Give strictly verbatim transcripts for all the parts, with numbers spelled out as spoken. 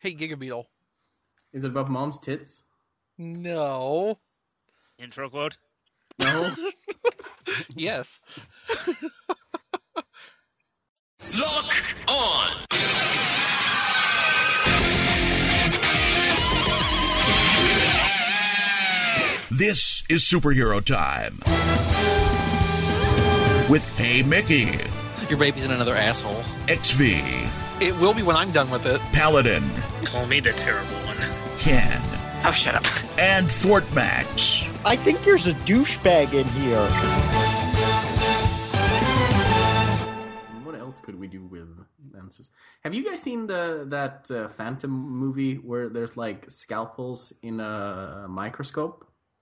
Hey, Gigabeetle. Is it about mom's tits? No. Intro quote? No. Yes. Lock on! This is Superhero Time. With Hey Mickey, Your baby's in another asshole. X V, It will be when I'm done with it. Paladin, Call me the terrible one. Ken, Oh, shut up. and Fort Max. I think there's a douchebag in here. What else could we do with lenses? Have you guys seen the that uh, Phantom movie where there's like scalpels in a microscope?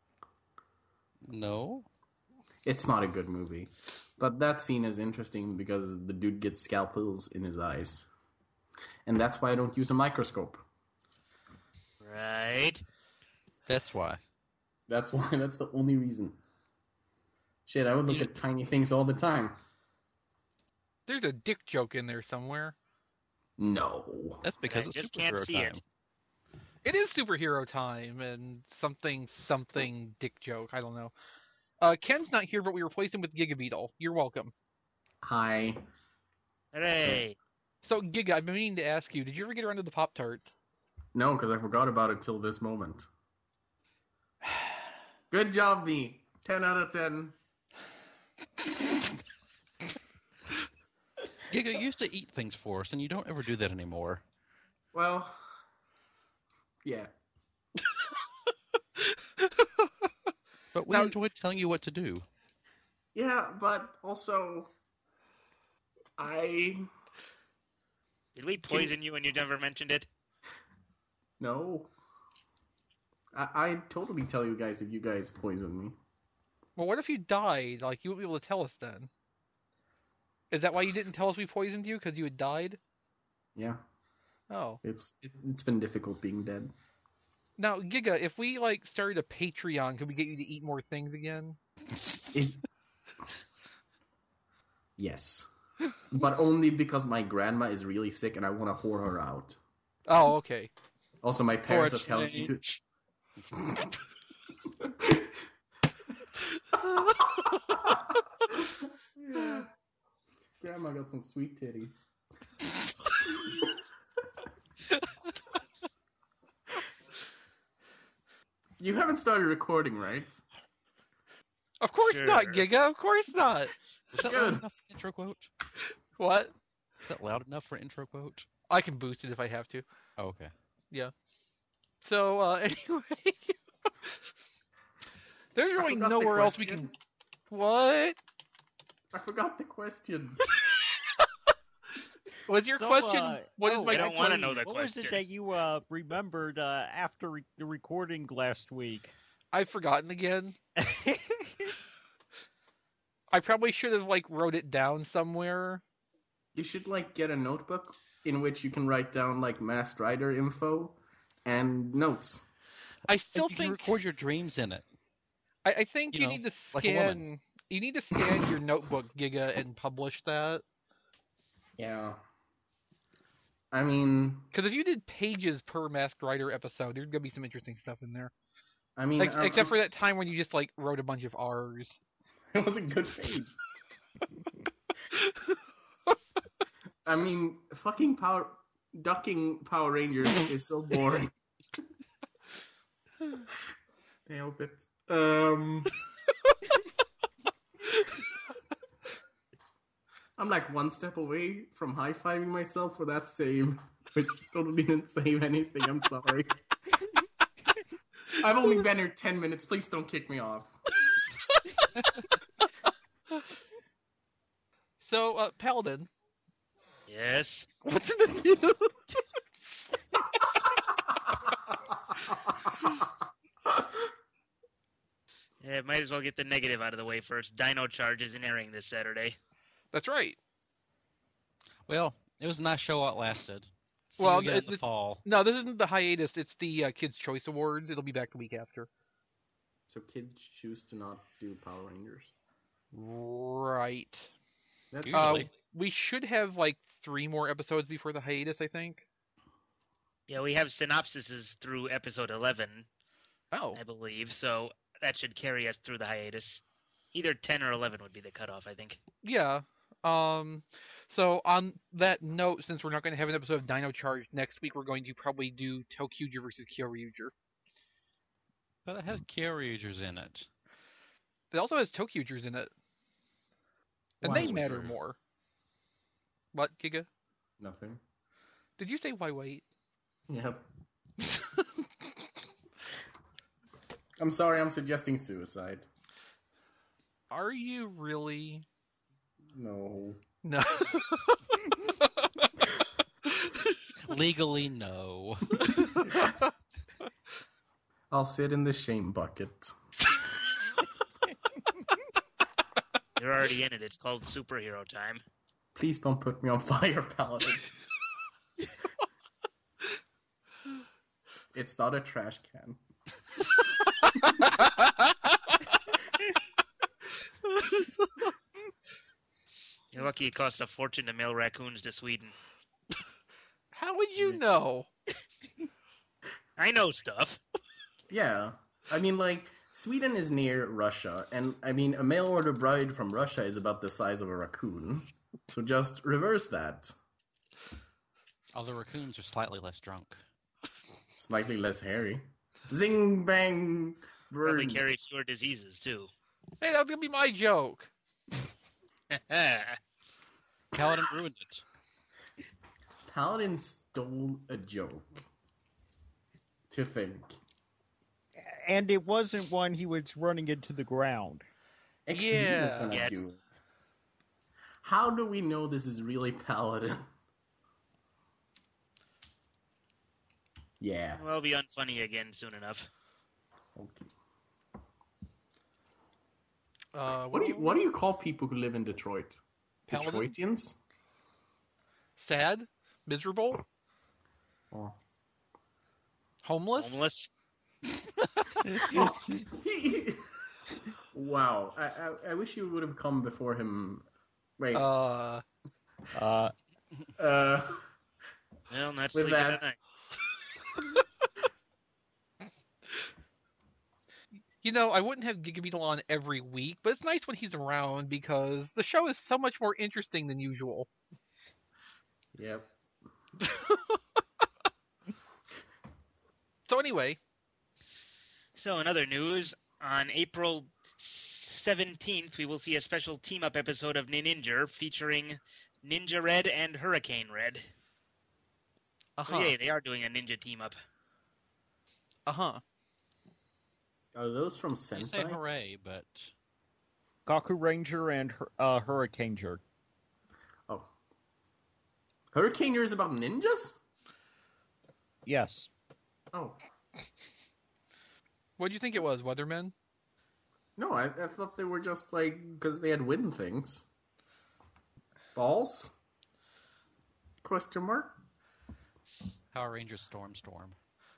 No. It's not a good movie. But that scene is interesting because the dude gets scalpels in his eyes. And that's why I don't use a microscope. Right. That's why. That's why, that's the only reason. Shit, I would look You- at tiny things all the time. There's a dick joke in there somewhere. No. That's because I it's just can't superhero see time. it. It is superhero time and something something dick joke. I don't know. Uh, Ken's not here, but we replaced him with Gigabeetle. You're welcome. Hi. Hooray. So, Giga, I've been meaning to ask you, did you ever get around to the Pop-Tarts? No, because I forgot about it till this moment. Good job, me. ten out of ten. Giga you used to eat things for us, and you don't ever do that anymore. Well, yeah. But we Now- enjoyed telling you what to do. Yeah, but also, I... Did we poison you and you never mentioned it? No. I, I'd totally tell you guys if you guys poison me. Well, what if you died? Like, you wouldn't be able to tell us then. Is that why you didn't tell us we poisoned you? Because you had died? Yeah, Oh. it's it, it's been difficult being dead. Now, Giga, if we, like, started a Patreon, could we get you to eat more things again? It... Yes. But only because my grandma is really sick and I want to whore her out. Oh, okay. Also, my For a parents are telling me to... change. Yeah. Grandma got some sweet titties. You haven't started recording, right? Of course Sure. not, Giga. Of course not. Is that Good. loud enough for intro quote? What? Is that loud enough for intro quote? I can boost it if I have to. Oh, okay. So, uh, anyway. There's I really forgot the nowhere else we question. can... What? I forgot the question. Was your So, question... uh, what is oh, my I don't want to question? know the What was question. it that you uh, remembered uh, after re- the recording last week? I've forgotten again. I probably should have, like, wrote it down somewhere. You should, like, get a notebook in which you can write down, like, Masked Rider info and notes. I still And you can think... record your dreams in it. I, I think you you, know, need to like a woman. scan... You need to scan your notebook, Giga, and publish that. Yeah. I mean... Because if you did pages per Masked Rider episode, there's going to be some interesting stuff in there. I mean... Like, um, except for that time when you just, like, wrote a bunch of R's. It was a good page. I mean, fucking Power... Ducking Power Rangers is so boring. Help it. Um... I'm like one step away from high-fiving myself for that save, which totally didn't save anything. I'm sorry. I've only been here ten minutes. Please don't kick me off. So, uh, Paladin, Yes. what's in the news? Yeah, might as well get the negative out of the way first. Dino Charge isn't airing this Saturday. That's right. Well, it was a nice show while it lasted. See Well, you again it- in the it- fall. No, this isn't the hiatus. It's the uh, Kids' Choice Awards. It'll be back the week after. So kids choose to not do Power Rangers. Right. That's Uh, Usually. we should have like three more episodes before the hiatus, I think. Yeah, we have synopsises through episode eleven, Oh, I believe, so that should carry us through the hiatus. Either ten or eleven would be the cutoff, I think. yeah. Um, so on that note, since we're not going to have an episode of Dino Charge next week, we're going to probably do Tokyuger versus Kyoryuger. But it has Kyoryugers in it. It also has Tokyugers in it. And Why they was matter this? more. What, Giga? Nothing. Did you say why wait? Yep. I'm sorry, I'm suggesting suicide. Are you really? No. No. Legally, no. I'll sit in the shame bucket. You're already in it. It's called Superhero Time. Please don't put me on fire, Paladin. It's not a trash can. You're lucky it costs a fortune to mail raccoons to Sweden. How would you know? I know stuff. Yeah. I mean, like, Sweden is near Russia, and, I mean, a mail-order bride from Russia is about the size of a raccoon. So just reverse that. All the raccoons are slightly less drunk. Slightly less hairy. Zing, bang, Probably burn. carry fewer diseases, too. Hey, that was going to be my joke. Paladin ruined it. Paladin stole a joke. To think. And it wasn't one he was running into the ground. X V Yeah. was gonna Yeah, do it. How do we know this is really Paladin? Yeah. Well, it'll be unfunny again soon enough. Okay. Uh, What do you What do you call people who live in Detroit? Paladin? Detroitians? Sad? Miserable? Oh. Homeless? Homeless? Wow. I, I I wish you would have come before him. Wait. Uh, Uh, uh. Well, not With sleeping that- at night. you know, I wouldn't have Gigabeetle on every week, but it's nice when he's around because the show is so much more interesting than usual. Yep. So anyway, So, in other news, on April seventeenth, we will see a special team-up episode of Ninja featuring Ninja Red and Hurricane Red. uh-huh, So, yay, they are doing a ninja team-up. uh-huh. Are those from You say Sentai? hooray, but Gaku Ranger and Hur- uh, Hurricaneer. Oh. Hurricaneer is about ninjas? Yes. Oh. What do you think it was, Weathermen? No, I, I thought they were just like, because they had wind things. Balls? Question mark? Power Rangers Storm Storm.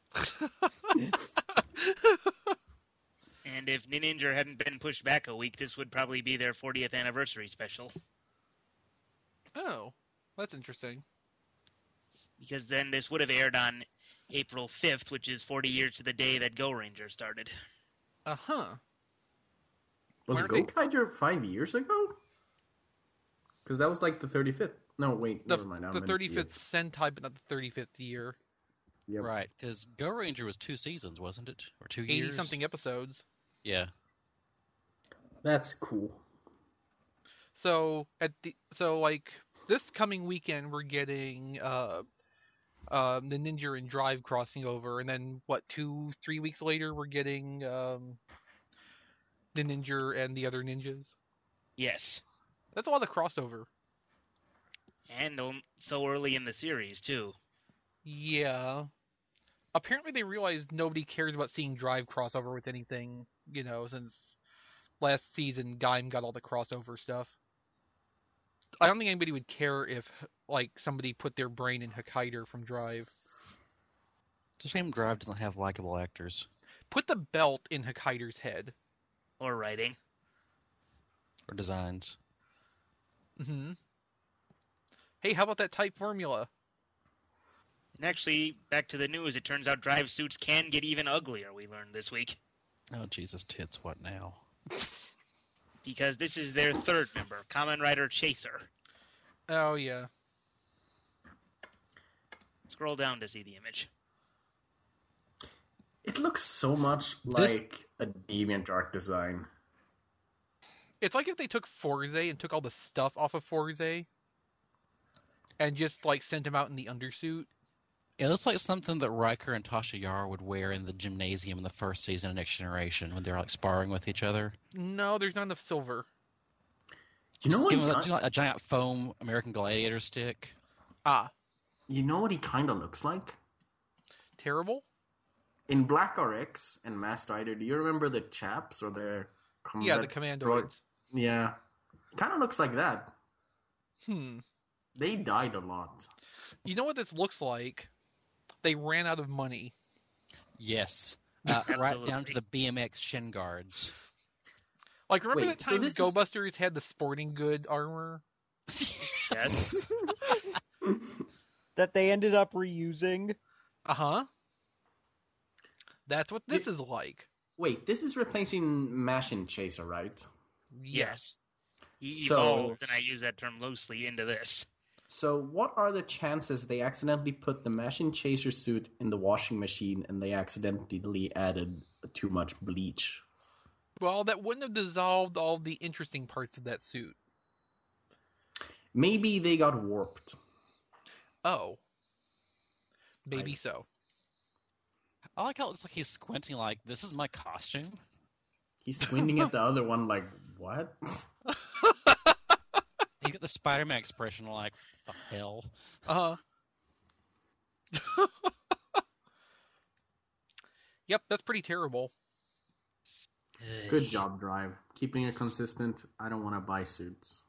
And if Ninja hadn't been pushed back a week, this would probably be their fortieth anniversary special. Oh, that's interesting. Because then this would have aired on April fifth, which is forty years to the day that Go Ranger started. Uh-huh. Was Why aren't they- Gokaiger five years ago? Because that was like the thirty-fifth. No, wait, The, never mind. I'm the an thirty-fifth idiot. Sentai, but not the thirty-fifth year. Yep. Right, because Go Ranger was two seasons, wasn't it? Or two years? eighty-something episodes. Yeah. That's cool. So, at the so, like, this coming weekend, we're getting uh, um, the Ninja and Drive crossing over, and then, what, two, three weeks later, we're getting um, the Ninja and the other ninjas? Yes. That's a lot of crossover. And um, so early in the series, too. Yeah. Apparently they realized nobody cares about seeing Drive crossover with anything, you know, since last season Gaim got all the crossover stuff. I don't think anybody would care if, like, somebody put their brain in Hokkaido from Drive. It's a shame Drive doesn't have likable actors. Put the belt in Hokkaido's head. Or writing. Or designs. hmm Hey, how about that type formula? And actually, back to the news, it turns out drive suits can get even uglier, we learned this week. Oh, Jesus tits, what now? Because this is their third member, Kamen Rider Chaser. Oh, yeah. Scroll down to see the image. It looks so much This- like a DeviantArt design. It's like if they took Forze and took all the stuff off of Forze and just, like, sent him out in the undersuit. It looks like something that Riker and Tasha Yar would wear in the gymnasium in the first season of Next Generation when they're like sparring with each other. No, there's not enough silver. You know Just what? give He, him a, ki- you know, a giant foam American Gladiator stick. Ah, you know what he kind of looks like? terrible? In Black R X and Masked Rider, do you remember the chaps or their combat Yeah, the droid- commandoids. Yeah. Kind of looks like that. Hmm. They died a lot. You know what this looks like? They ran out of money. Yes. Uh, right down to Absolutely. the B M X shin guards. Like, remember Wait, that so time this is- Go Busters had the sporting good armor? Yes. That they ended up reusing. Uh-huh. That's what this is like. Wait, this is replacing Machine Chaser, right? Yes. He So- evolves, and I use that term loosely, into this. So, what are the chances they accidentally put the Machine Chaser suit in the washing machine and they accidentally added too much bleach? Well, that wouldn't have dissolved all the interesting parts of that suit. Maybe they got warped. Oh. Maybe I- so. I like how it looks like he's squinting like, this is my costume? He's squinting at the other one like, what? He's got the Spider-Man expression like, the hell? Uh-huh. Yep, that's pretty terrible. Good job, Drive. Keeping it consistent. I don't want to buy suits.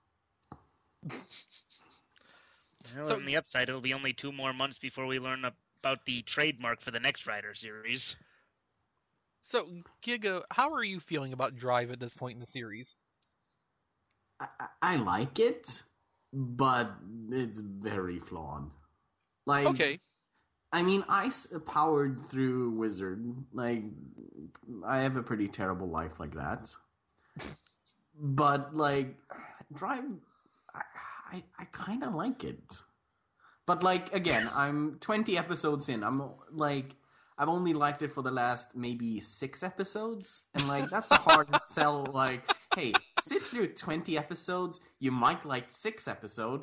Well, So- on the upside, it'll be only two more months before we learn about the trademark for the next Rider series. So, Giga, how are you feeling about Drive at this point in the series? I, I, I like it, but it's very flawed. Like, Okay. I mean, I s- powered through Wizard. Like, I have a pretty terrible life like that. But, like, Drive, I, I, I kind of like it. But, like, again, I'm twenty episodes in. I'm, like, I've only liked it for the last maybe six episodes. And, like, that's a hard sell. Like, hey, sit through twenty episodes. You might like six episode.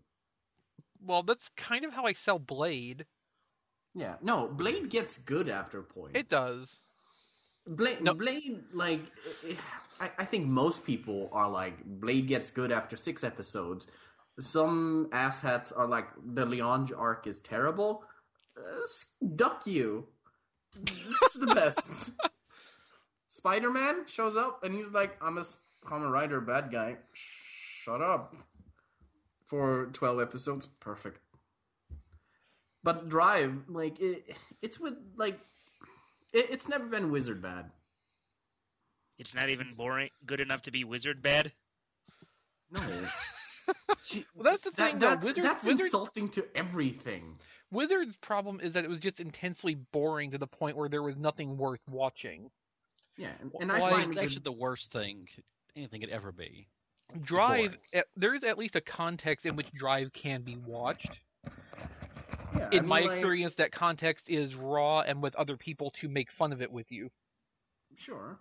Well, that's kind of how I sell Blade. Yeah, no, Blade gets good after a point. It does. Blade, No. Blade, like, I, I think most people are like, Blade gets good after six episodes. Some asshats are like, the Leonge arc is terrible. Uh, s- duck you. It's the best. Spider-Man shows up and he's like, I'm a s- Kamen Rider bad guy. Shut up. For twelve episodes, perfect. But Drive, like, it, it's with, like, it, it's never been Wizard bad. It's not even boring, good enough to be Wizard bad. No. Gee, Well, that's the that- thing, though. That's, Wizard- that's Wizard- insulting to everything. Wizard's problem is that it was just intensely boring to the point where there was nothing worth watching. Yeah, and, and I Why- It's find actually good, the worst thing anything could ever be. Drive, boring. eh, there's at least a context in which Drive can be watched. yeah, In I mean, my like, experience, that context is raw and with other people to make fun of it with you. Sure.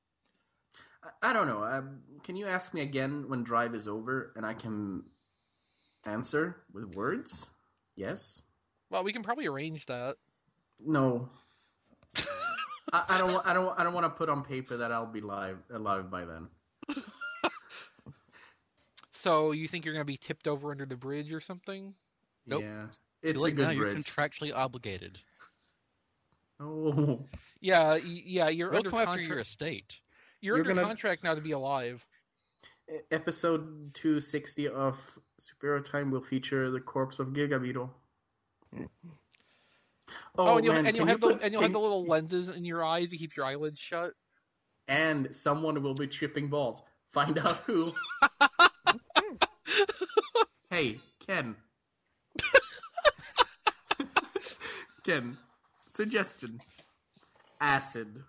I, I don't know. Um, can you ask me again when Drive is over, and I can answer with words? Yes. Well, we can probably arrange that. No. I, I don't. wa- I don't. I don't want to put on paper that I'll be live alive by then. So you think you're going to be tipped over under the bridge or something? Nope. Yeah, Too it's a late now, good you're bridge. contractually obligated. Oh, Yeah, y- yeah, you're We'll under come after contract. your estate. You're, You're under gonna- contract now to be alive. episode two sixty of Superhero Time will feature the corpse of Giga Beetle. Oh, and you'll, man, and you'll can have you the put- and you'll can- have the little lenses in your eyes to keep your eyelids shut. and someone will be tripping balls. Find out who. Hey, Ken. Ken, suggestion. Acid.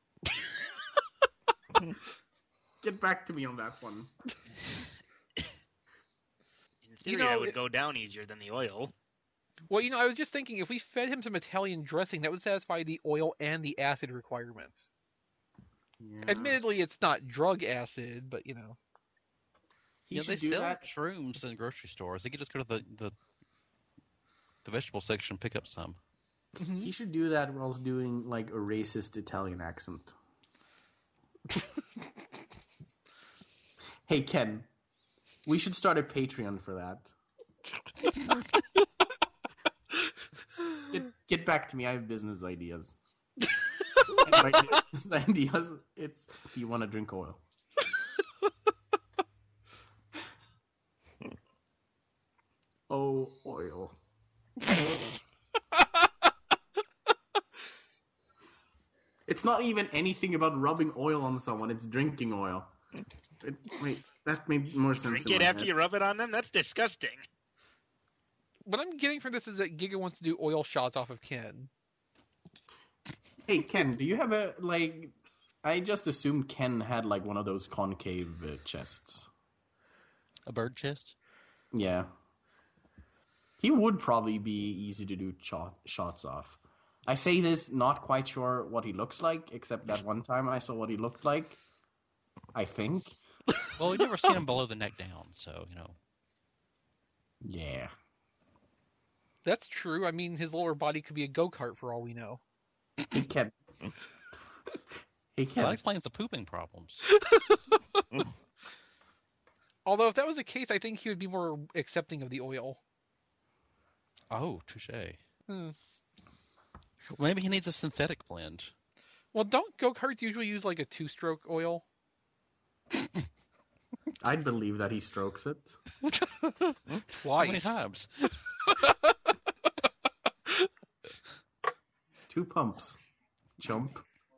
Get back to me on that one. In theory, You know, that would it- go down easier than the oil. Well, you know, I was just thinking if we fed him some Italian dressing, that would satisfy the oil and the acid requirements. Yeah. Admittedly, it's not drug acid, but you know. He Yeah, should they do sell that. shrooms in grocery stores. They could just go to the, the, the vegetable section and pick up some. He should do that whilst doing like a racist Italian accent. Hey Ken, we should start a Patreon for that. Get, get back to me. I have business ideas. And my business ideas. It's. Do you want to drink oil? Oh, oil. It's not even anything about rubbing oil on someone. It's drinking oil. It, wait, that made more sense. Drink in it my after head. you rub it on them? That's disgusting. What I'm getting from this is that Giga wants to do oil shots off of Ken. Hey Ken, do you have a like? I just assumed Ken had like one of those concave uh, chests. A bird chest? Yeah, he would probably be easy to do shot, shots off. I say this not quite sure what he looks like, except that one time I saw what he looked like. I think. Well, we've never seen him below the neck down, so, you know. Yeah. That's true. I mean, his lower body could be a go-kart for all we know. Hey Ken. Hey Ken. Well, that explains the pooping problems. Although, if that was the case, I think he would be more accepting of the oil. Oh, touche. Hmm. Well, maybe he needs a synthetic blend. Well, don't go-karts usually use like a two-stroke oil? I'd believe that he strokes it. How many Why? times? Two pumps. Jump.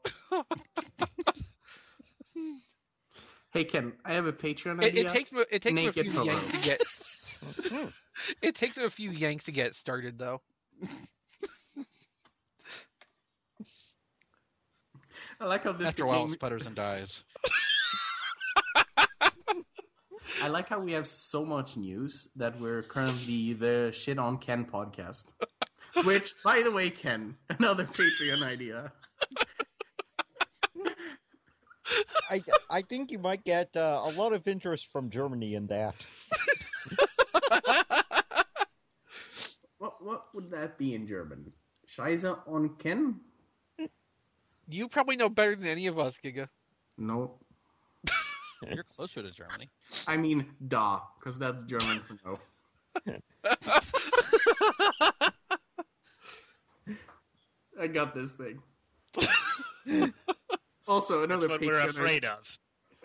Hey Ken, I have a Patreon It, idea. it takes him- it takes him a Naked few photo. yanks to get. It takes him a few yanks to get started, though. I like how this After a while, it became. sputters and dies. I like how we have so much news that we're currently the Shit on Ken podcast. Which, by the way, Ken, another Patreon idea. I, I think you might get uh, a lot of interest from Germany in that. What what would that be in German? Scheiße on Ken? You probably know better than any of us, Giga. No. You're closer to Germany. I mean, da, because that's German for no. I got this thing. Also, another That's what we're Patreon afraid of.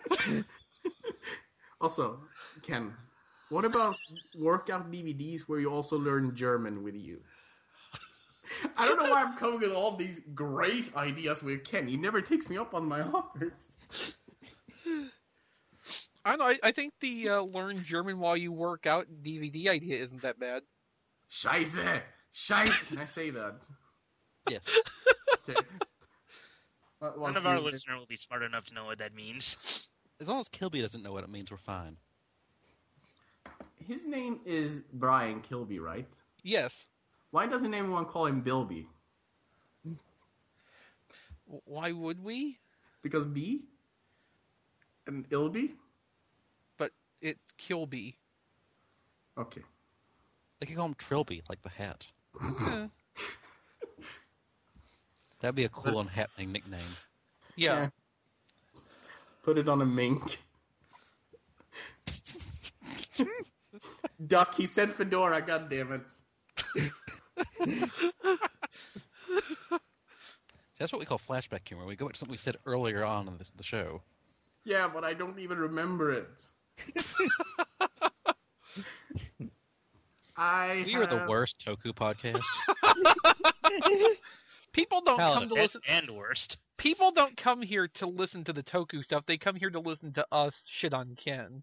Also, Ken, what about workout D V Ds where you also learn German with you? I don't know why I'm coming with all these great ideas with Ken. He never takes me up on my offers. I don't know. I, I think the uh, learn German while you work out D V D idea isn't that bad. Scheiße! Scheiße! Can I say that? Yes. Okay. What was None of our the- listener will be smart enough to know what that means. As long as Kilby doesn't know what it means, we're fine. His name is Brian Kilby, right? Yes. Why doesn't anyone call him Bilby? W- Why would we? Because B? And Ilby? But it's Kilby. Okay. They could call him Trilby, like the hat. Eh, That'd be a cool and happening nickname. yeah. Yeah. Put it on a mink. Duck, he said fedora, god damn it. See, that's what we call flashback humor. We go back to something we said earlier on in the, the show. Yeah, but I don't even remember it. I We are the have- worst Toku podcast. People don't Paladin, come to Best listen. and worst. People don't come here to listen to the Toku stuff. They come here to listen to us shit on Ken.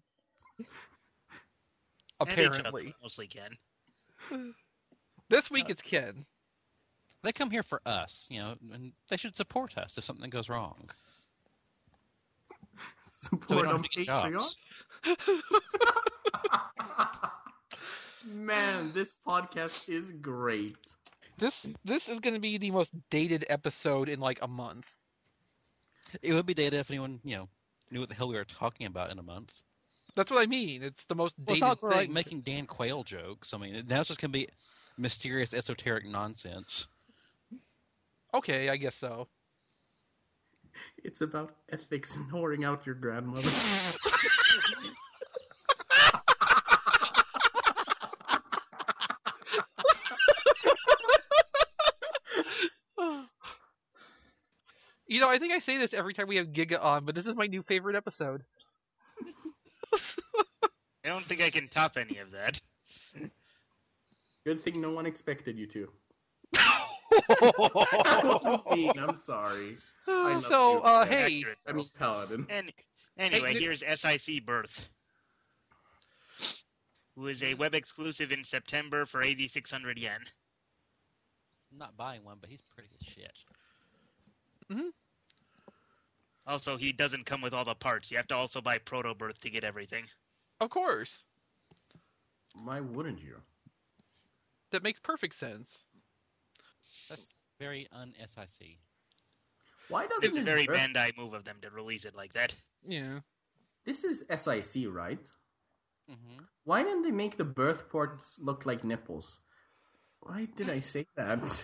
And each other, Apparently, mostly Ken. this week it's Ken. They come here for us, you know, and they should support us if something goes wrong. So we Support don't on have to get Patreon. jobs. Man, this podcast is great. This this is going to be the most dated episode in like a month. It would be dated if anyone, you know, knew what the hell we were talking about in a month. That's what I mean. It's the most Well, dated it's not like we're like thing. making Dan Quayle jokes. I mean, now it's just going to be mysterious, esoteric nonsense. Okay, I guess so. It's about ethics and whoring out your grandmother. You know, I think I say this every time we have Giga on, but this is my new favorite episode. I don't think I can top any of that. Good thing no one expected you to. I was mean, I'm sorry. I love so, you. uh, Yeah, hey, accurate, I mean, Paladin. And anyway, Hey, here's S I C Birth, who is a web exclusive in September for eighty-six hundred yen. I'm not buying one, but he's pretty as shit. Also, he doesn't come with all the parts. You have to also buy Proto Birth to get everything. of course. Why wouldn't you? That makes perfect sense. That's very un-S I C. Why doesn't It's a his very birth- Bandai move of them to release it like that. Yeah. This is S I C, right? Mm-hmm. Why didn't they make the birth ports look like nipples? Why did I say that?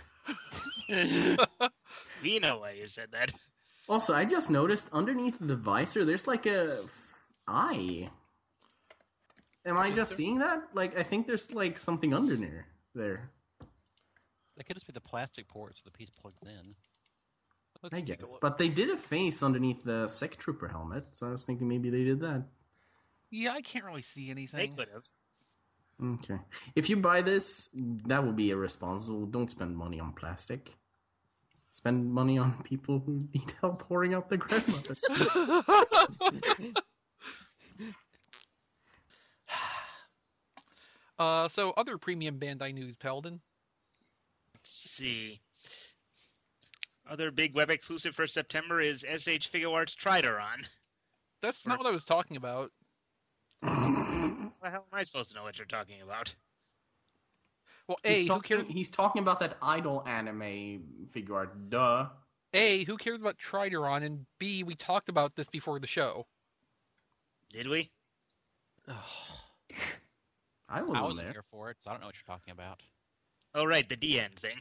We know why you said that. Also, I just noticed underneath the visor, there's like a f- eye. Am I just seeing that? Like, I think there's like something under there. There, That could just be the plastic ports where the piece plugs in. Let's I take a guess. look. But they did a face underneath the Sec Trooper helmet, so I was thinking maybe they did that. Yeah, I can't really see They anything. could have. Okay. If you buy this, that would be irresponsible. Don't spend money on plastic. Spend money on people who need help pouring out their grandmother. uh, so other premium Bandai news, Paladin. Let's see. Other big web exclusive for September is S H Figuarts Trideron. That's not what I was talking about. What the hell am I supposed to know what you're talking about? Well, A, he's, who talking, cares? he's talking about that idol anime figure art. Duh. A, who cares about Trideron? And B, we talked about this before the show. Did we? I wasn't I wasn't there. here for it, so I don't know what you're talking about. Oh, right, the D-end thing.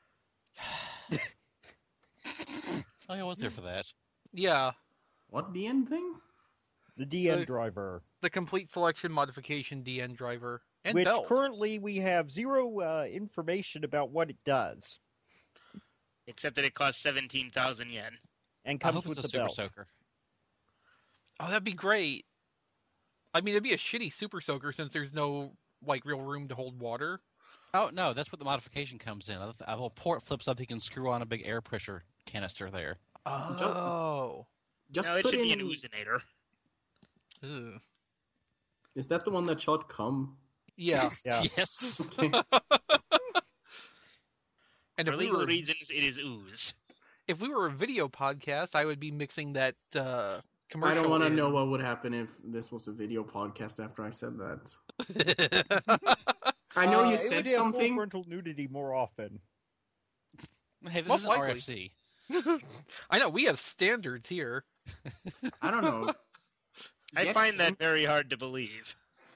Oh, yeah, I was there for that. Yeah, What D N thing? The D N Uh, driver, the complete selection modification D N driver and which belt. currently we have zero uh, information about what it does, Except that it costs seventeen thousand yen. and I comes hope with it's a the super belt. soaker. Oh, that'd be great. I mean, it'd be a shitty super soaker since there's no like real room to hold water. Oh, no, that's what the modification comes in. A a little port flips up, you can screw on a big air pressure canister there. Oh. Just No, it put should in. be an Oozinator. Ugh. Is that the one that shot cum? Yeah. Yeah. Yes. And For if we, legal were, reasons, it is ooze. if we were a video podcast, I would be mixing that uh, I commercial. don't want to in. know what would happen if this was a video podcast after I said that. I know Uh, you it said would have full something. frontal nudity more often. Hey, this Most isn't likely. R F C. I know we have standards here. I don't know. I Get find Ken- that very hard to believe.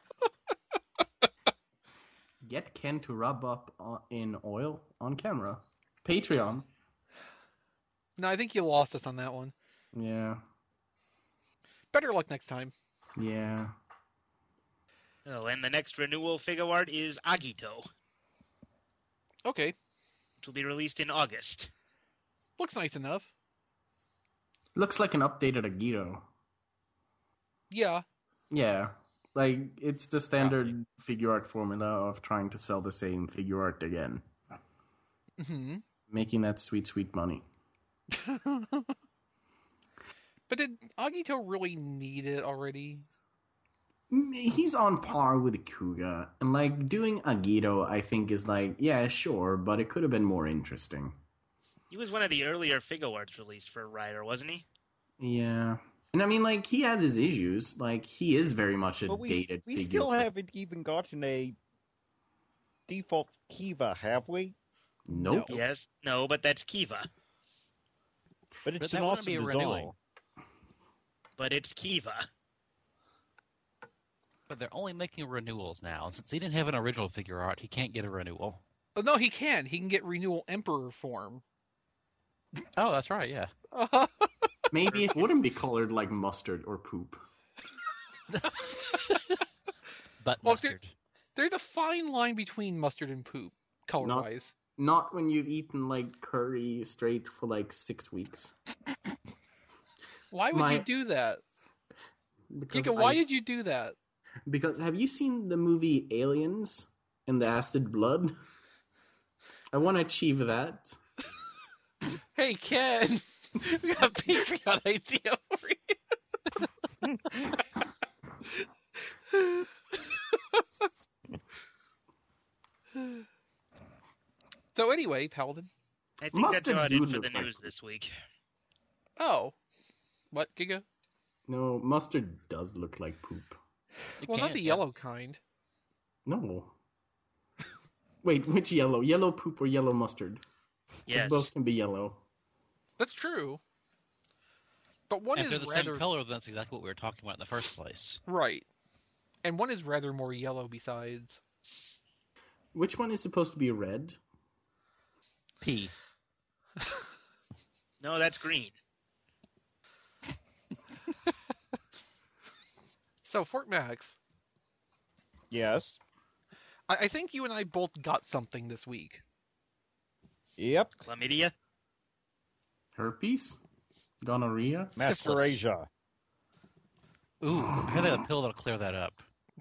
Get Ken to rub up on, in oil on camera. Patreon. No, I think you lost us on that one. Yeah. Better luck next time. Yeah. Oh, and the next renewal figure art is Agito, Okay, which will be released in August. looks nice enough. Looks like an updated Agito. Yeah. Yeah. Like, it's the standard figure art formula of trying to sell the same figure art again. hmm Making that sweet, sweet money. But did Agito really need it already? He's on par with Kuga, and like doing Agito, I think is like, yeah, sure, but it could have been more interesting. He was one of the earlier figure arts released for Rider, wasn't he? Yeah, and I mean, like he has his issues. Like he is very much a But we, dated we figure. still haven't even gotten a default Kiva, have we? Nope. No. Yes. No, but that's Kiva. But it's that an wouldn't awesome be a design. renewal. But it's Kiva. But they're only making renewals now. And since he didn't have an original figure art, he can't get a renewal. Oh, no, he can. He can get renewal Emperor form. Oh, that's right, yeah. Maybe it wouldn't be colored like mustard or poop. But Well, mustard. There's a fine line between mustard and poop, color-wise. Not when you've eaten like curry straight for like six weeks. Why would My- you do that? Because Giga, why I- did you do that? Because have you seen the movie Aliens and the Acid Blood? I want to achieve that. Hey, Ken! We got a Patreon idea for you. So anyway, Paladin. I think Mustard that's about do it for look the like news this week. Oh. What, Giga? No, mustard does look like poop. It Well, not can't, the yeah. yellow kind. No. Wait, which yellow? Yellow poop or yellow mustard? 'Cause Yes. both can be yellow. That's true. But one And if is they're the rather... same color, then that's exactly what we were talking about in the first place. Right. And one is rather more yellow besides. Which one is supposed to be red? P. No, that's green. So, Fort Max, Yes. I, I think you and I both got something this week. Yep. Chlamydia? Herpes? Gonorrhea? Master Syphilis. Asia. Ooh, I have a pill that'll clear that up.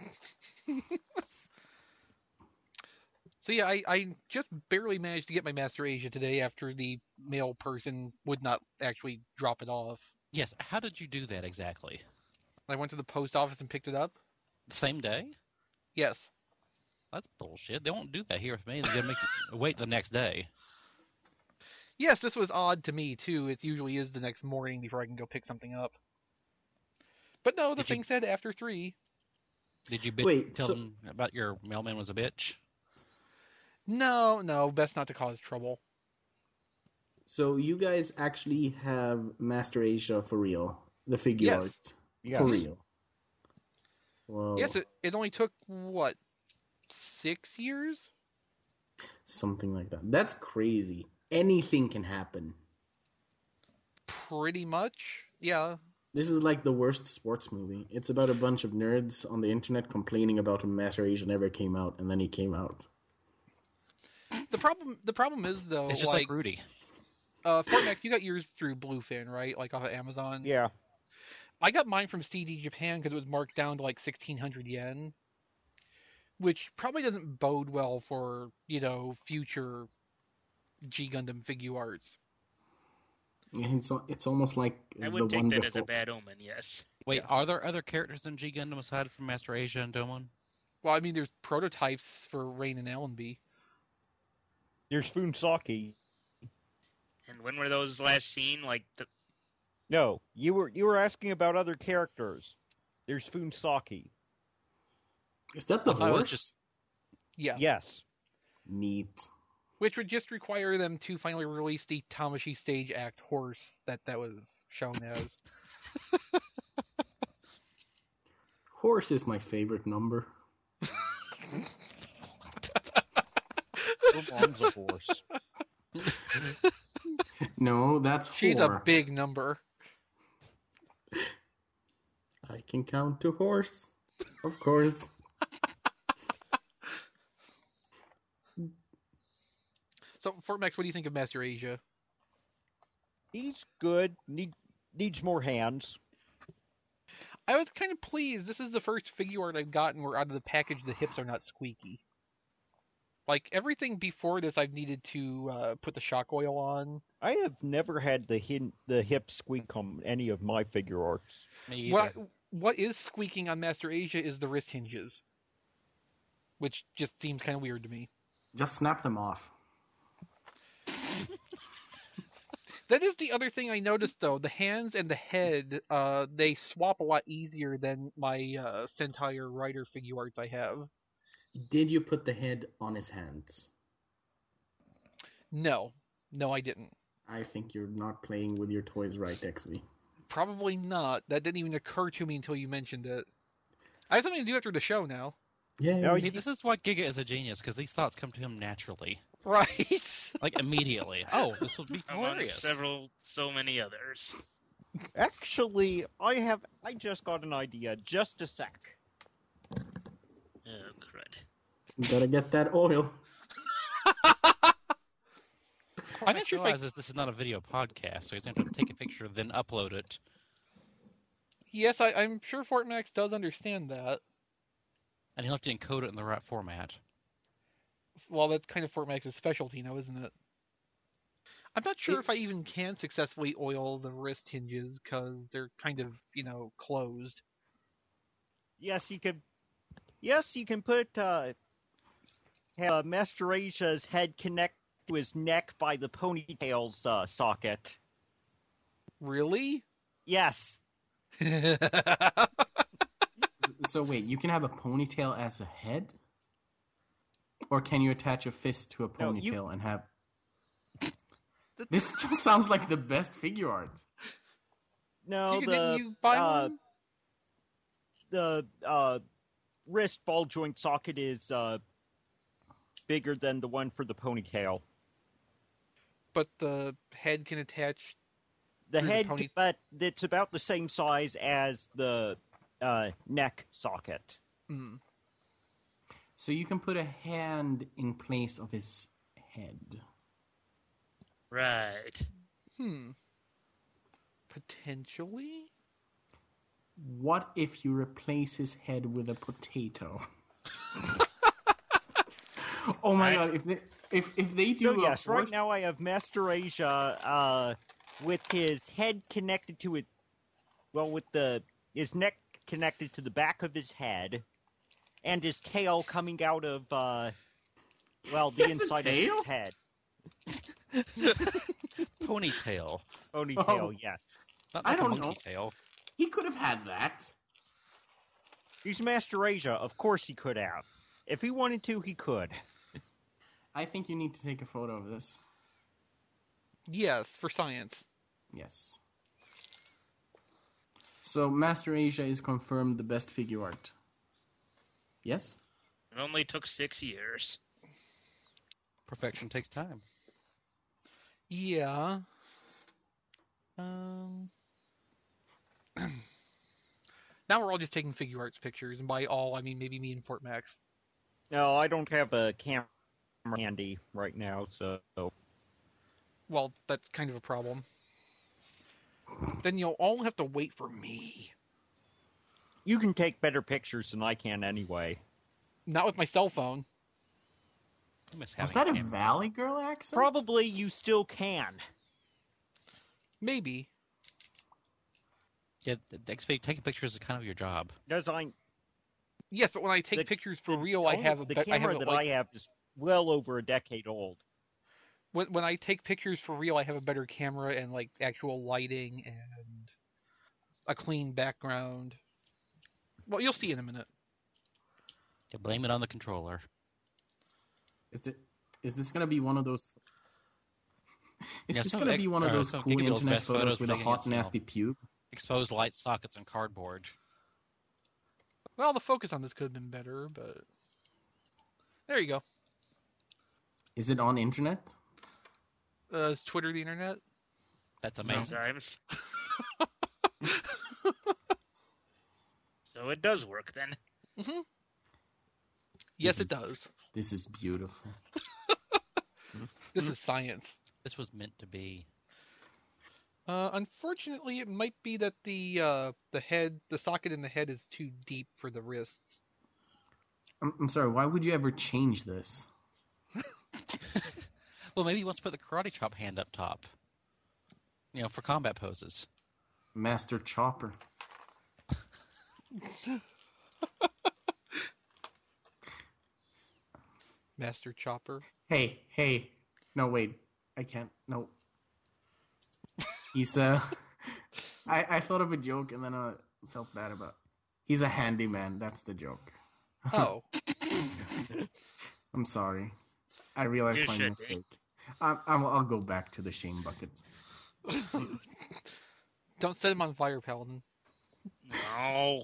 So yeah, I, I just barely managed to get my Master Asia today after the mail person would not actually drop it off. Yes, how did you do that exactly? I went to the post office and picked it up. Same day? Yes. That's bullshit. They won't do that here with me. They're going to make you wait the next day. Yes, this was odd to me, too. It usually is the next morning before I can go pick something up. But no, the Did you- thing said after three. Did you bitch, Wait, tell so- them about your mailman was a bitch? No, no, best not to cause trouble. So you guys actually have Master Asia for real? The figure Yes. art? Yes. For real? Whoa. Yes, it, it only took, what, six years? Something like that. That's crazy. Anything can happen. Pretty much. Yeah. This is like the worst sports movie. It's about a bunch of nerds on the internet complaining about a Master Asia never came out, and then he came out. The problem the problem is, though, It's just like, like Rudy. uh, Fort Max, you got yours through Bluefin, right? Like off of Amazon? Yeah. I got mine from C D Japan because it was marked down to like sixteen hundred yen, which probably doesn't bode well for, you know, future G Gundam figure arts. It's, it's almost like I the would take one that as a before. bad omen, yes. Wait, are there other characters in G Gundam aside from Master Asia and Domon? Well, I mean, there's prototypes for Rain and Allenby. There's Funsaki. And when were those last seen? Like, the, No, you were you were asking about other characters. There's Funsaki. Is that the I thought it was horse? just- Yeah. Yes. Neat. Which would just require them to finally release the Tamashi Stage Act horse that that was shown as. Horse is my favorite number. Your mom's a horse. No, that's She's whore. a big number. I can count to horse. Of course. So, Fort Max, what do you think of Master Asia? He's good. Need needs more hands. I was kind of pleased. This is the first figure art I've gotten where out of the package the hips are not squeaky. Like, everything before this I've needed to uh, put the shock oil on. I have never had the hin- the hip squeak on any of my figure arts. Me What either. I, what is squeaking on Master Asia is the wrist hinges, which just seems kind of weird to me. Just snap them off. That is the other thing I noticed, though. The hands and the head, uh, they swap a lot easier than my uh, Sentai or Rider figure arts I have. Did you put the head on his hands? No. No, I didn't. I think you're not playing with your toys right, X V. Probably not. That didn't even occur to me until you mentioned it. I have something to do after the show now. Yeah, No, See, this is why Giga is a genius, because these thoughts come to him naturally. Right. Like, immediately. Oh, this would be Among glorious. several, so many others. Actually, I have. I just got an idea. Just a sec. Oh, crud. You gotta get that oil. I'm not sure if I... realizes this is not a video podcast, so he's going to have to take a picture, then upload it. Yes, I, I'm sure Fortmax does understand that. And he'll have to encode it in the right format. Well, that's kind of Fortmax's specialty now, isn't it? I'm not sure It- if I even can successfully oil the wrist hinges, because they're kind of, you know, closed. Yes, you can. Yes, you can put uh, uh, Master Asia's head connect to his neck by the ponytail's uh, socket. Really? Yes. So wait, you can have a ponytail as a head? Or can you attach a fist to a No, ponytail you- and have... This just sounds like the best figure art. No, Giga, the didn't you buy uh, one? the uh, wrist ball joint socket is uh, bigger than the one for the ponytail. But the head can attach... The Through the head, pony- but it's about the same size as the uh, neck socket. Mm. So you can put a hand in place of his head. Right. Hmm. Potentially? What if you replace his head with a potato? Oh my I- god, if they if if they do So a yes, right horse- now I have Master Asia uh, with his head connected to it. Well, with the his neck connected to the back of his head, and his tail coming out of uh, well the He has a inside of tail? his head. Ponytail. Ponytail, Oh. yes. Not I like a don't monkey know. tail. he could have had that. He's Master Asia. Of course he could have. If he wanted to, he could. I think you need to take a photo of this. Yes, for science. Yes. So Master Asia is confirmed the best figure art. Yes? It only took six years. Perfection takes time. Yeah. Um. Now we're all just taking figure arts pictures, and by all, I mean maybe me and Fortmax. No, I don't have a camera handy right now, so Well, that's kind of a problem. Then you'll all have to wait for me. you can take better pictures than I can anyway. Not with my cell phone. I miss Was having that a camera. Valley Girl accent? Probably you still can. Maybe. Yeah, the- the X V, taking pictures is kind of your job. Does I? Yes, but when I take The- pictures for the real, I only- have a the be- I camera have it that like I have is well over a decade old. when when I take pictures for real, I have a better camera and like actual lighting and a clean background. Well, you'll see in a minute. Yeah, blame it on the controller. Is it? Is this gonna be one of those? Is Yeah, this some gonna ex- be one of or those some cool Gigado's internet best photos photos with a taken hot, against, you know, nasty pube? Exposed light sockets and cardboard. Well, the focus on this could have been better, but there you go. Is it on internet? Uh, is Twitter the internet? That's amazing. Sometimes. So it does work then. Mm-hmm. Yes, This it does. This is beautiful. This is science. This was meant to be. Uh, unfortunately, it might be that the uh, the head, the socket in the head, is too deep for the wrists. I'm, I'm sorry. Why would you ever change this? Well, maybe he wants to put the karate chop hand up top. You know, for combat poses. Master Chopper. Master Chopper. Hey, hey. No, wait. I can't. No. He's uh I, I thought of a joke and then I felt bad about it. He's a handyman. That's the joke. Oh. I'm sorry. I realized You my should be. mistake. I'm, I'm, I'll go back to the shame buckets. Don't set him on fire, Paladin. No.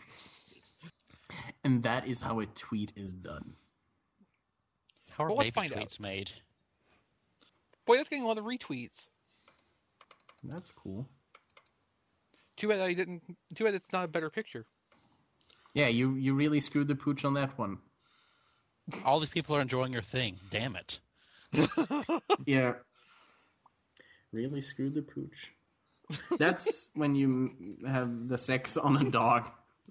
And that is how a tweet is done. How are Well, let's baby find out. tweets made? Boy, that's getting a lot of retweets. That's cool. Too bad I didn't. Too bad it's not a better picture. Yeah, you, you really screwed the pooch on that one. All these people are enjoying your thing. Damn it. Yeah. Really screwed the pooch. That's when you have the sex on a dog.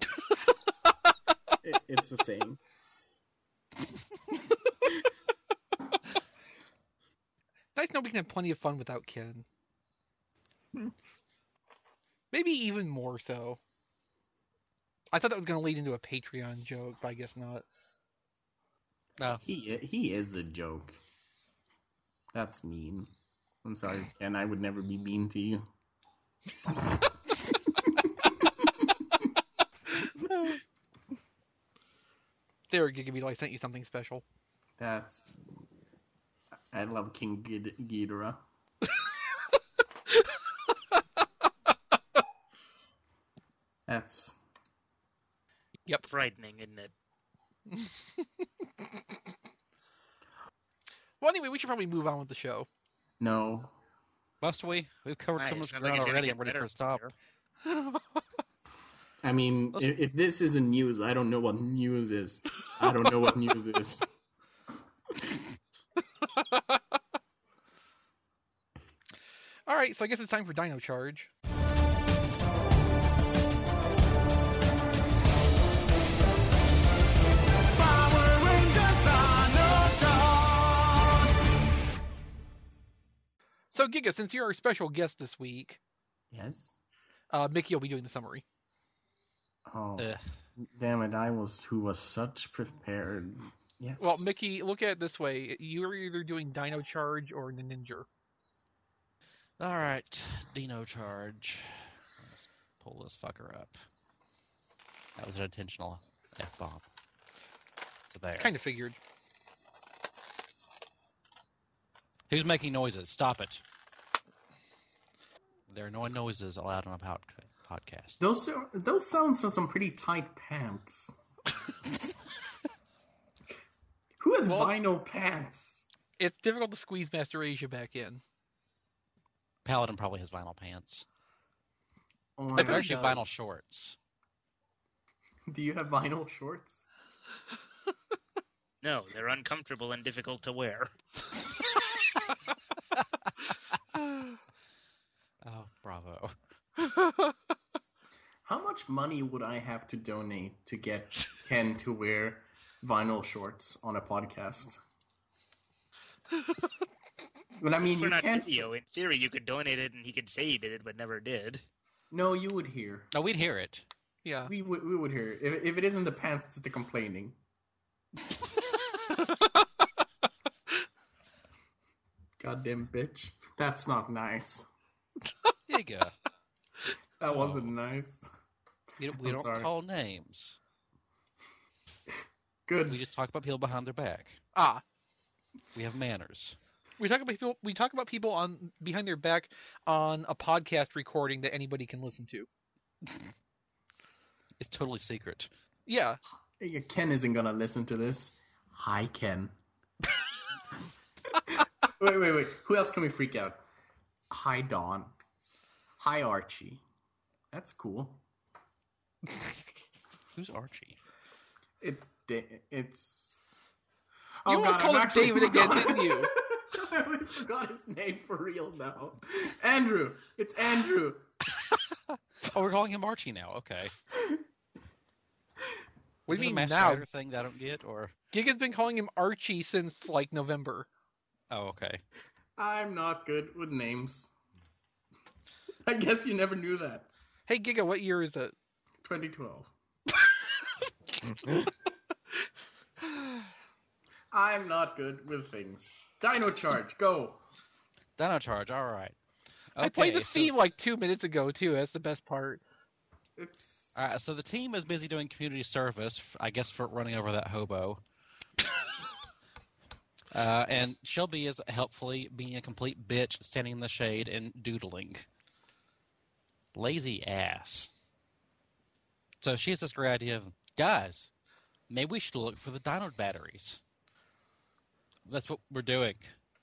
It, it's the same. Nice know we can have plenty of fun without Ken. Maybe even more so. I thought that was going to lead into a Patreon joke, but I guess not. No. He he is a joke. That's mean. I'm sorry, Ken. I would never be mean to you. There, Gigabeetle, I sent you something special. That's. I love King Ghid- Ghidorah. That's. Yep. Frightening, isn't it? Well, anyway, we should probably move on with the show. No. Must we? We've covered so Nice. much Sounds like ground it's gonna already. get I'm ready better for a stop. from I mean, Let's- if, if this isn't news, I don't know what news is. I don't know what news is. All right, so I guess it's time for Dino Charge. So, Giga, since you're our special guest this week, Yes? uh, Mickey will be doing the summary. Oh, Ugh. damn it. I was who was such prepared. Yes. Well, Mickey, look at it this way. You're either doing Dino Charge or Ninja. All right, Dino Charge. Let's pull this fucker up. That was an intentional F-bomb. So there. Kind of figured. Who's making noises? Stop it. There are no noises allowed on a pod- podcast. Those are- those sounds are some pretty tight pants. Who has Well- vinyl pants? It's difficult to squeeze Master Asia back in. Paladin probably has vinyl pants. Oh my They're God. actually vinyl shorts. Do you have vinyl shorts? No, they're uncomfortable and difficult to wear. Oh, bravo. How much money would I have to donate to get Ken to wear vinyl shorts on a podcast? But I mean, We're you not can't. video. In theory, you could donate it, and he could say he did it, but never did. No, you would hear. No, we'd hear it. Yeah. We would. We would hear. If, if it isn't the pants, it's the complaining. Goddamn bitch. That's not nice. Giga. That wasn't nice. We don't, we I'm don't sorry. call names. Good. We just talk about people behind their back. Ah, We have manners. we talk about people. We talk about people on behind their back on a podcast recording that anybody can listen to. It's totally secret. Yeah. Hey, Ken isn't gonna listen to this. Hi, Ken. wait, wait, wait. Who else can we freak out? Hi, Dawn. Hi, Archie. That's cool. Who's Archie? It's da- it's. You oh almost God, called I'm him actually David again, forgot- didn't you? I already forgot his name for real now. Andrew. It's Andrew. Oh, we're calling him Archie now. Okay. What Is do you this mean a Master now? Rider thing that I don't get, or Giga's been calling him Archie since like November. oh, okay. I'm not good with names. I guess you never knew that. Hey Giga, what year is it? twenty twelve. I'm not good with things. Dino Charge, go. Dino Charge, all right. Okay, I played the so, theme like two minutes ago too. That's the best part. It's all right, so the team is busy doing community service, I guess, for running over that hobo. uh, and Shelby is helpfully being a complete bitch, standing in the shade and doodling. Lazy ass. So she has this great idea of, guys, maybe we should look for the dino batteries. That's what we're doing.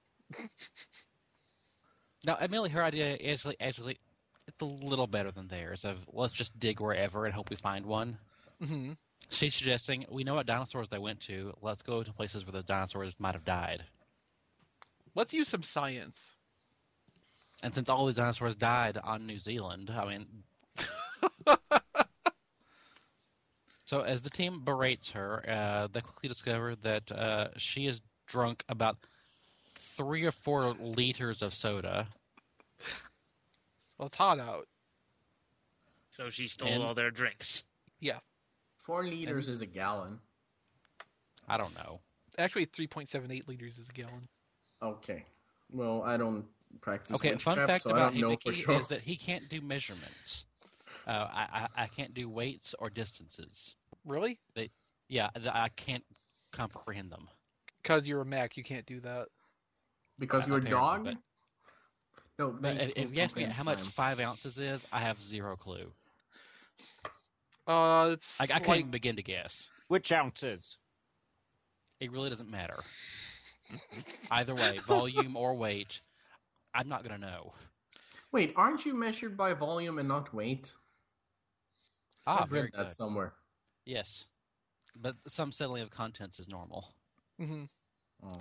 Now, admittedly, her idea is actually, actually it's a little better than theirs. Of let's just dig wherever and hope we find one. Mm-hmm. She's suggesting we know what dinosaurs they went to. Let's go to places where the dinosaurs might have died. Let's use some science. And since all these dinosaurs died on New Zealand, I mean. So as the team berates her, uh, they quickly discover that uh, she has drunk about three or four liters of soda. Well, it's hot out. So she stole And- all their drinks. Yeah. four liters is a gallon. I don't know. Actually, three point seven eight liters is a gallon. Okay. Well, I don't practice. Okay, fun witchcraft, fact so I about don't know for Hibiki sure. is that he can't do measurements. Uh, I, I I can't do weights or distances. Really? Yeah, th- I can't comprehend them. Because you're a Mac, you can't do that. Because Uh, you're a apparently, dog. No, But they- if, if you ask me okay, how much fine. five ounces is, I have zero clue. Uh, it's I, I can't like, even begin to guess. Which ounces? It really doesn't matter. Either way, volume or weight, I'm not going to know. Wait, aren't you measured by volume and not weight? Ah, I've very read that good. somewhere. Yes. But some settling of contents is normal. hmm Oh.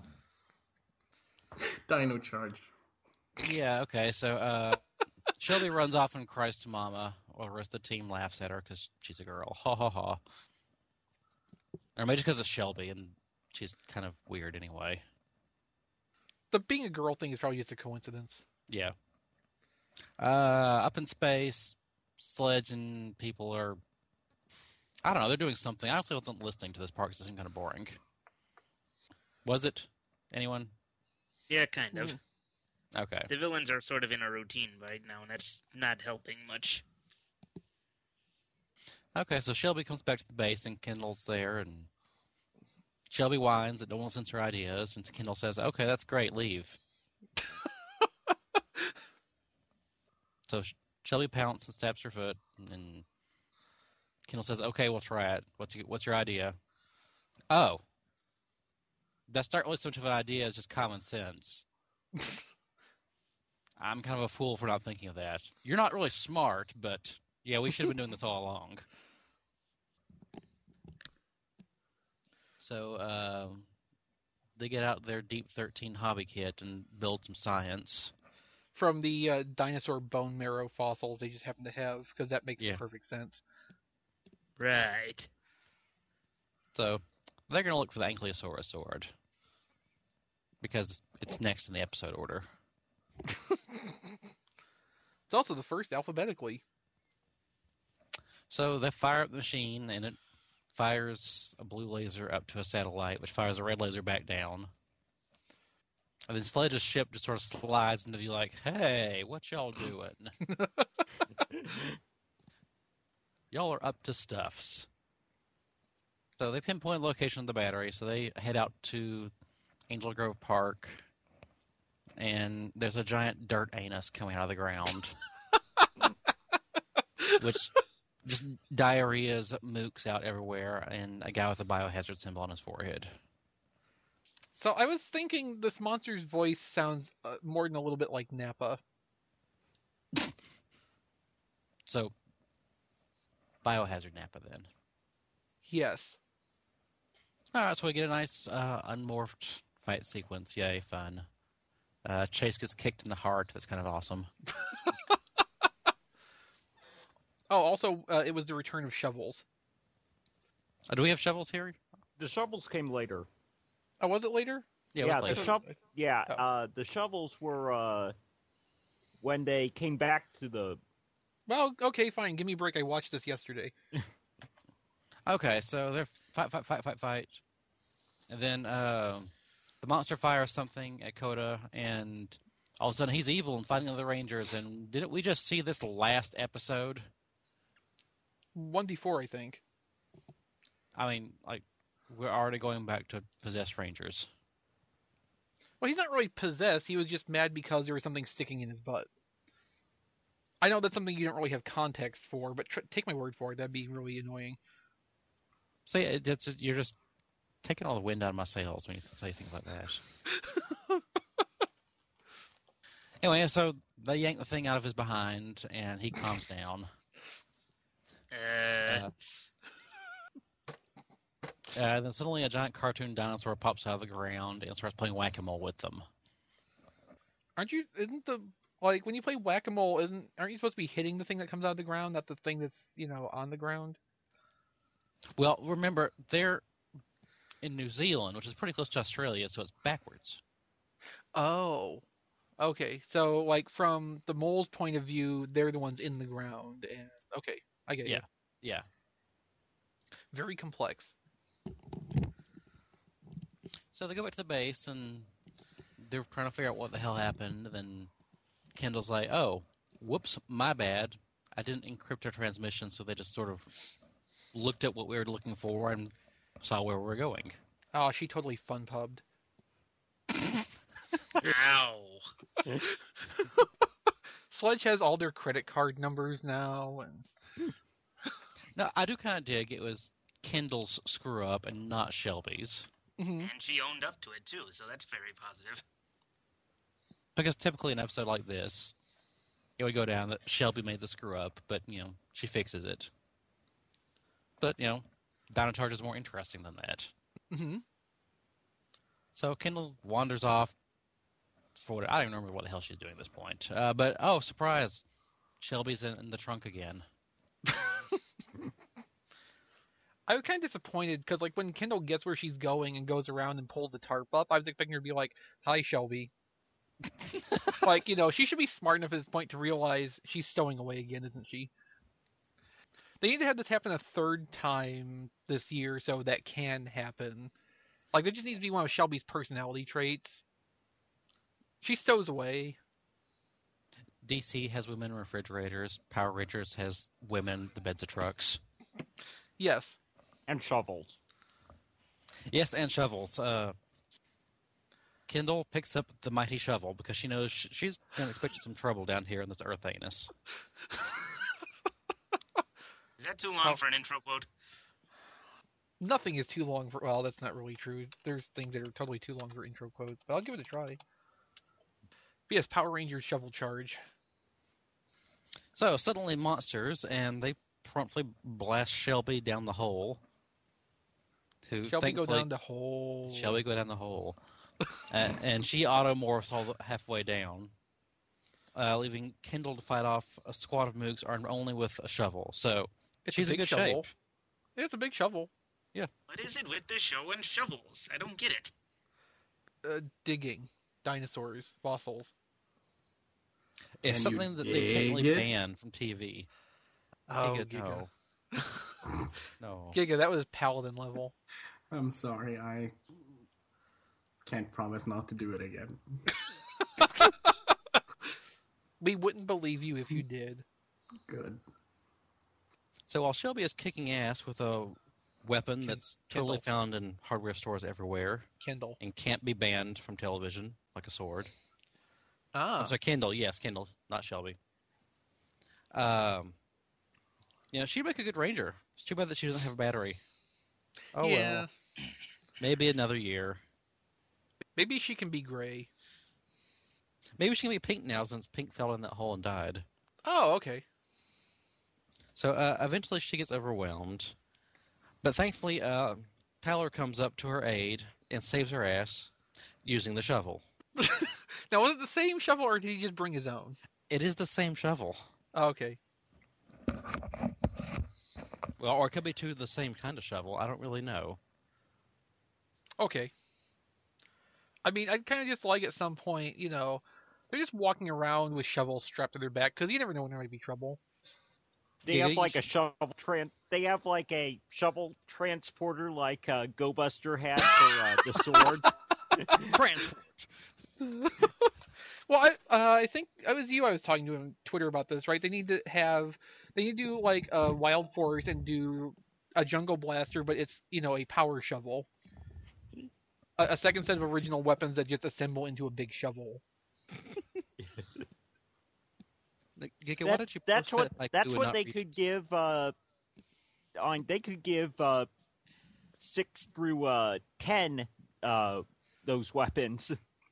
Dino Charge. Yeah, okay, so uh, Shelby runs off and cries to Mama, while the rest of the team laughs at her because she's a girl. Ha ha ha. Or maybe just because it's Shelby, and she's kind of weird anyway. The being a girl thing is probably just a coincidence. Yeah. Uh, up in space, Sledge and people are... I don't know, they're doing something. I honestly wasn't listening to this part because it seemed kind of boring. Was it? Anyone? Yeah, kind of. Mm. Okay. The villains are sort of in a routine right now, and that's not helping much. Okay, so Shelby comes back to the base, and Kendall's there, and Shelby whines that no one listens to her ideas, and Kendall says, okay, that's great, leave. So Sh- Shelby pounces and stabs her foot, and Kendall says, okay, we'll try it. What's your, what's your idea? Oh. That's not really so much of an idea as just common sense. I'm kind of a fool for not thinking of that. You're not really smart, but yeah, we should have been doing this all along. So um, they get out their Deep thirteen hobby kit and build some science. From the uh, dinosaur bone marrow fossils they just happen to have, because that makes Yeah. perfect sense. Right. So they're going to look for the Ankylosaurus sword because it's next in the episode order. It's also the first alphabetically. So they fire up the machine, and it fires a blue laser up to a satellite, which fires a red laser back down. And then Sledge's ship just sort of slides into view like, hey, what y'all doing? Y'all are up to stuffs. So they pinpoint the location of the battery, so they head out to Angel Grove Park, and there's a giant dirt anus coming out of the ground. Which just diarrheas mooks out everywhere, and a guy with a biohazard symbol on his forehead. So I was thinking this monster's voice sounds uh, more than a little bit like Nappa. So, biohazard Nappa then. Yes. Alright, so we get a nice uh, unmorphed fight sequence. Yay, fun. Uh, Chase gets kicked in the heart. That's kind of awesome. Oh, also, uh, it was the return of shovels. Uh, do we have shovels here? The shovels came later. Oh, was it later? Yeah, it yeah, was the later. shov- yeah, Oh. uh, the shovels were uh, when they came back to the. Well, okay, fine. Give me a break. I watched this yesterday. Okay, so they're fight, fight, fight, fight, fight. And then uh, the monster fires something at Coda, and all of a sudden he's evil and fighting other Rangers. And didn't we just see this last episode? One before, I think. I mean, like, we're already going back to possessed Rangers. Well, he's not really possessed. He was just mad because there was something sticking in his butt. I know that's something you don't really have context for, but tr- take my word for it. That'd be really annoying. See, it, it's, you're just taking all the wind out of my sails when you say things like that. Anyway, so they yank the thing out of his behind, and he calms down. Uh, Uh, uh, then suddenly a giant cartoon dinosaur pops out of the ground and starts playing whack-a-mole with them. Aren't you? Isn't the like when you play whack-a-mole? Isn't aren't you supposed to be hitting the thing that comes out of the ground, not the thing that's you know on the ground? Well, remember, they're in New Zealand, which is pretty close to Australia, so it's backwards. Oh, okay. So like from the mole's point of view, they're the ones in the ground, and okay, I get Yeah. you. Yeah. Very complex. So they go back to the base, and they're trying to figure out what the hell happened. And then Kendall's like, oh, whoops, my bad. I didn't encrypt our transmission, so they just sort of looked at what we were looking for and saw where we were going. Oh, she totally fun pubbed. ow. Sledge has all their credit card numbers now, and Now, I do kind of dig it was Kendall's screw-up and not Shelby's. Mhm. And she owned up to it, too, so that's very positive. Because typically in an episode like this, it would go down that Shelby made the screw-up, but, you know, she fixes it. But, you know, Dino Charge is more interesting than that. Mhm. So Kendall wanders off for what I don't even remember what the hell she's doing at this point. Uh, but oh, surprise! Shelby's in, in the trunk again. I was kind of disappointed because, like, when Kendall gets where she's going and goes around and pulls the tarp up, I was expecting her to be like, "Hi, Shelby." Like, you know, she should be smart enough at this point to realize she's stowing away again, isn't she? They need to have this happen a third time this year so that can happen. Like, there just needs to be one of Shelby's personality traits. She stows away. D C has women in refrigerators. Power Rangers has women in the beds of trucks. Yes. And shovels. Yes, and shovels. Uh, Kendall picks up the mighty shovel because she knows sh- she's going to expect some trouble down here in this Earth anus. Is that too long Oh. for an intro quote? Nothing is too long for... Well, that's not really true. There's things that are totally too long for intro quotes, but I'll give it a try. But yes, Power Rangers Shovel Charge. So suddenly monsters, and they promptly blast Shelby down the hole. Who Shelby go thankfully- down the hole. Shelby go down the hole. uh, and she automorphs all the, halfway down, uh, leaving Kendall to fight off a squad of mooks armed only with a shovel. So It's she's a in big good shovel. shape. It's a big shovel. What is it with the show and shovels? I don't get it. Uh, digging. Dinosaurs. Fossils. It's Can you something that they can't dig really it? ban from T V. Oh, Giga, Giga. no. No. Giga, that was Paladin level. I'm sorry, I can't promise not to do it again. We wouldn't believe you if you did. Good. So while Shelby is kicking ass with a weapon that's totally Kindle. found in hardware stores everywhere Kindle. and can't be banned from television, like a sword. Ah. Oh, so Kendall, yes, Kendall, not Shelby. Um, you know, she'd make a good ranger. It's too bad that she doesn't have a battery. Oh yeah. well, maybe another year. Maybe she can be gray. Maybe she can be pink now since Pink fell in that hole and died. Oh, okay. So uh, eventually she gets overwhelmed, but thankfully uh, Tyler comes up to her aid and saves her ass using the shovel. Now, was it the same shovel, or did he just bring his own? It is the same shovel. Oh, okay. Well, or it could be two of the same kind of shovel. I don't really know. Okay. I mean, I'd kind of just like at some point, you know, they're just walking around with shovels strapped to their back, because you never know when there might be trouble. They Yeah, have you like a should- shovel tran. They have like a shovel transporter, like uh, Go Buster had for uh, the sword. Transport. Well, I uh, I think it was you I was talking to on Twitter about this, right? They need to have they need to do like a Wild Force and do a Jungle Blaster, but it's you know a power shovel, a, a second set of original weapons that just assemble into a big shovel. Like, Giga, That- why don't you that's post what that, like, that's do a what not they read- could give. Uh, on they could give uh, six through uh, ten uh, those weapons.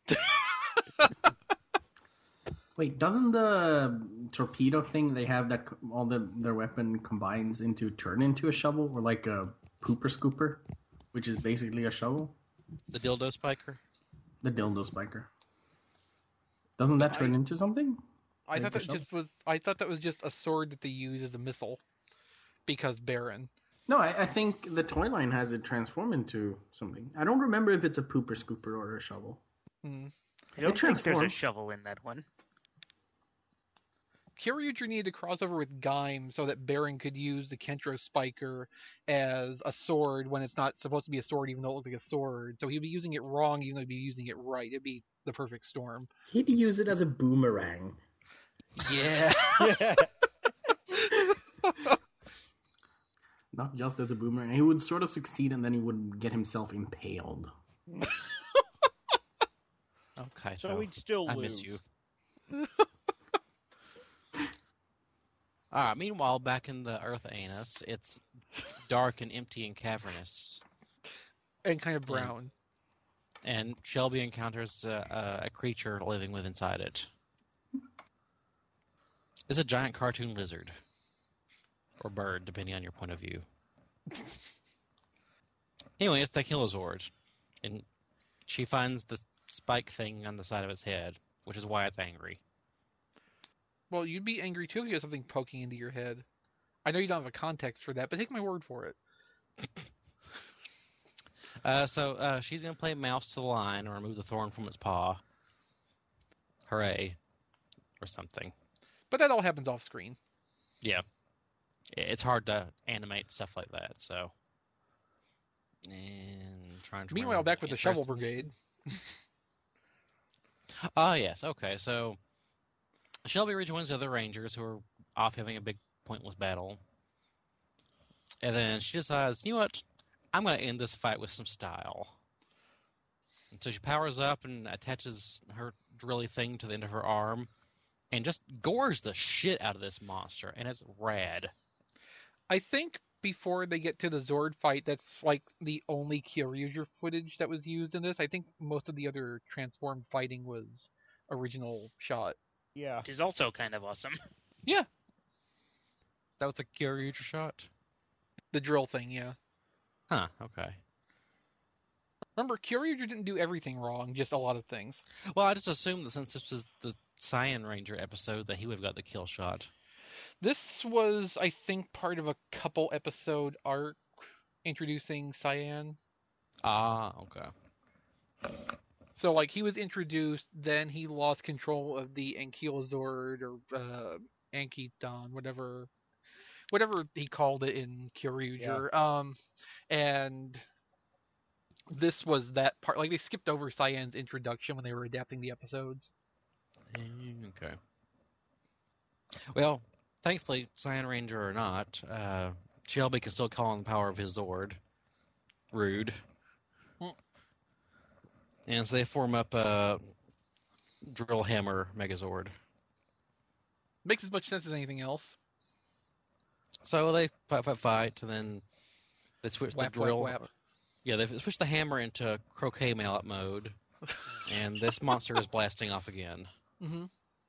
Wait, doesn't the torpedo thing they have that c- all the their weapon combines into turn into a shovel or like a pooper scooper, which is basically a shovel? the dildo spiker? The dildo spiker. Doesn't that turn I- into something? I Like thought a that shovel? just was I thought that was just a sword that they use as a missile, because Baron. No, I, I think the toy line has it transform into something. I don't remember if it's a pooper scooper or a shovel. Hmm. I don't think there's a transforms. shovel in that one. Kyoryuger needed to cross over with Gaim so that Baron could use the Kentro Spiker as a sword when it's not supposed to be a sword, even though it looked like a sword. So he'd be using it wrong, even though he'd be using it right. It'd be the perfect storm. He'd use it as a boomerang. Yeah. Not just as a boomerang. He would sort of succeed and then he would get himself impaled. Okay. So no. we'd still I lose. miss you. Ah, meanwhile, back in the Earth Anus, it's dark and empty and cavernous, And kind of brown. and Shelby encounters a, a, a creature living with inside it. It's a giant cartoon lizard. Or bird, depending on your point of view. Anyway, it's the Kilozord. And she finds the spike thing on the side of its head, which is why it's angry. Well, you'd be angry too if you had something poking into your head. I know you don't have a context for that, but take my word for it. Uh, so uh, she's going to play mouse to the line or remove the thorn from its paw. Hooray. Or something. But that all happens off screen. Yeah. It's hard to animate stuff like that, so. And trying to Meanwhile, remember back with the Shovel interesting- Brigade. Ah, yes, okay, so Shelby rejoins the other Rangers who are off having a big pointless battle. And then she decides, you know what? I'm going to end this fight with some style. And so she powers up and attaches her drilly thing to the end of her arm and just gores the shit out of this monster, and it's rad. I think before they get to the Zord fight, that's like the only Kyoryuger footage that was used in this. I think most of the other transformed fighting was original shot. Yeah. Which is also kind of awesome. Yeah, That was a Kyoryuger shot? the drill thing, yeah. Huh, okay. Remember, Kyoryuger didn't do everything wrong, just a lot of things. Well, I just assumed that since this was the Cyan Ranger episode that he would have got the kill shot. This was, I think, part of a couple episode arc introducing Cyan. Ah, okay. So, like, he was introduced, then he lost control of the Ankylozord, or uh, Ankyton, whatever whatever he called it in Kyoryuger. Um, and this was that part. Like, they skipped over Cyan's introduction when they were adapting the episodes. Mm, Okay. Well, thankfully, Cyan Ranger or not, uh, Shelby can still call on the power of his Zord. Rude. Hmm. And so they form up a Drill Hammer Megazord. Makes as much sense as anything else. So they fight, fight, fight, and then they switch Whap, the drill. whap, whap. Yeah, they switch the hammer into croquet mallet mode, and this monster is blasting off again. hmm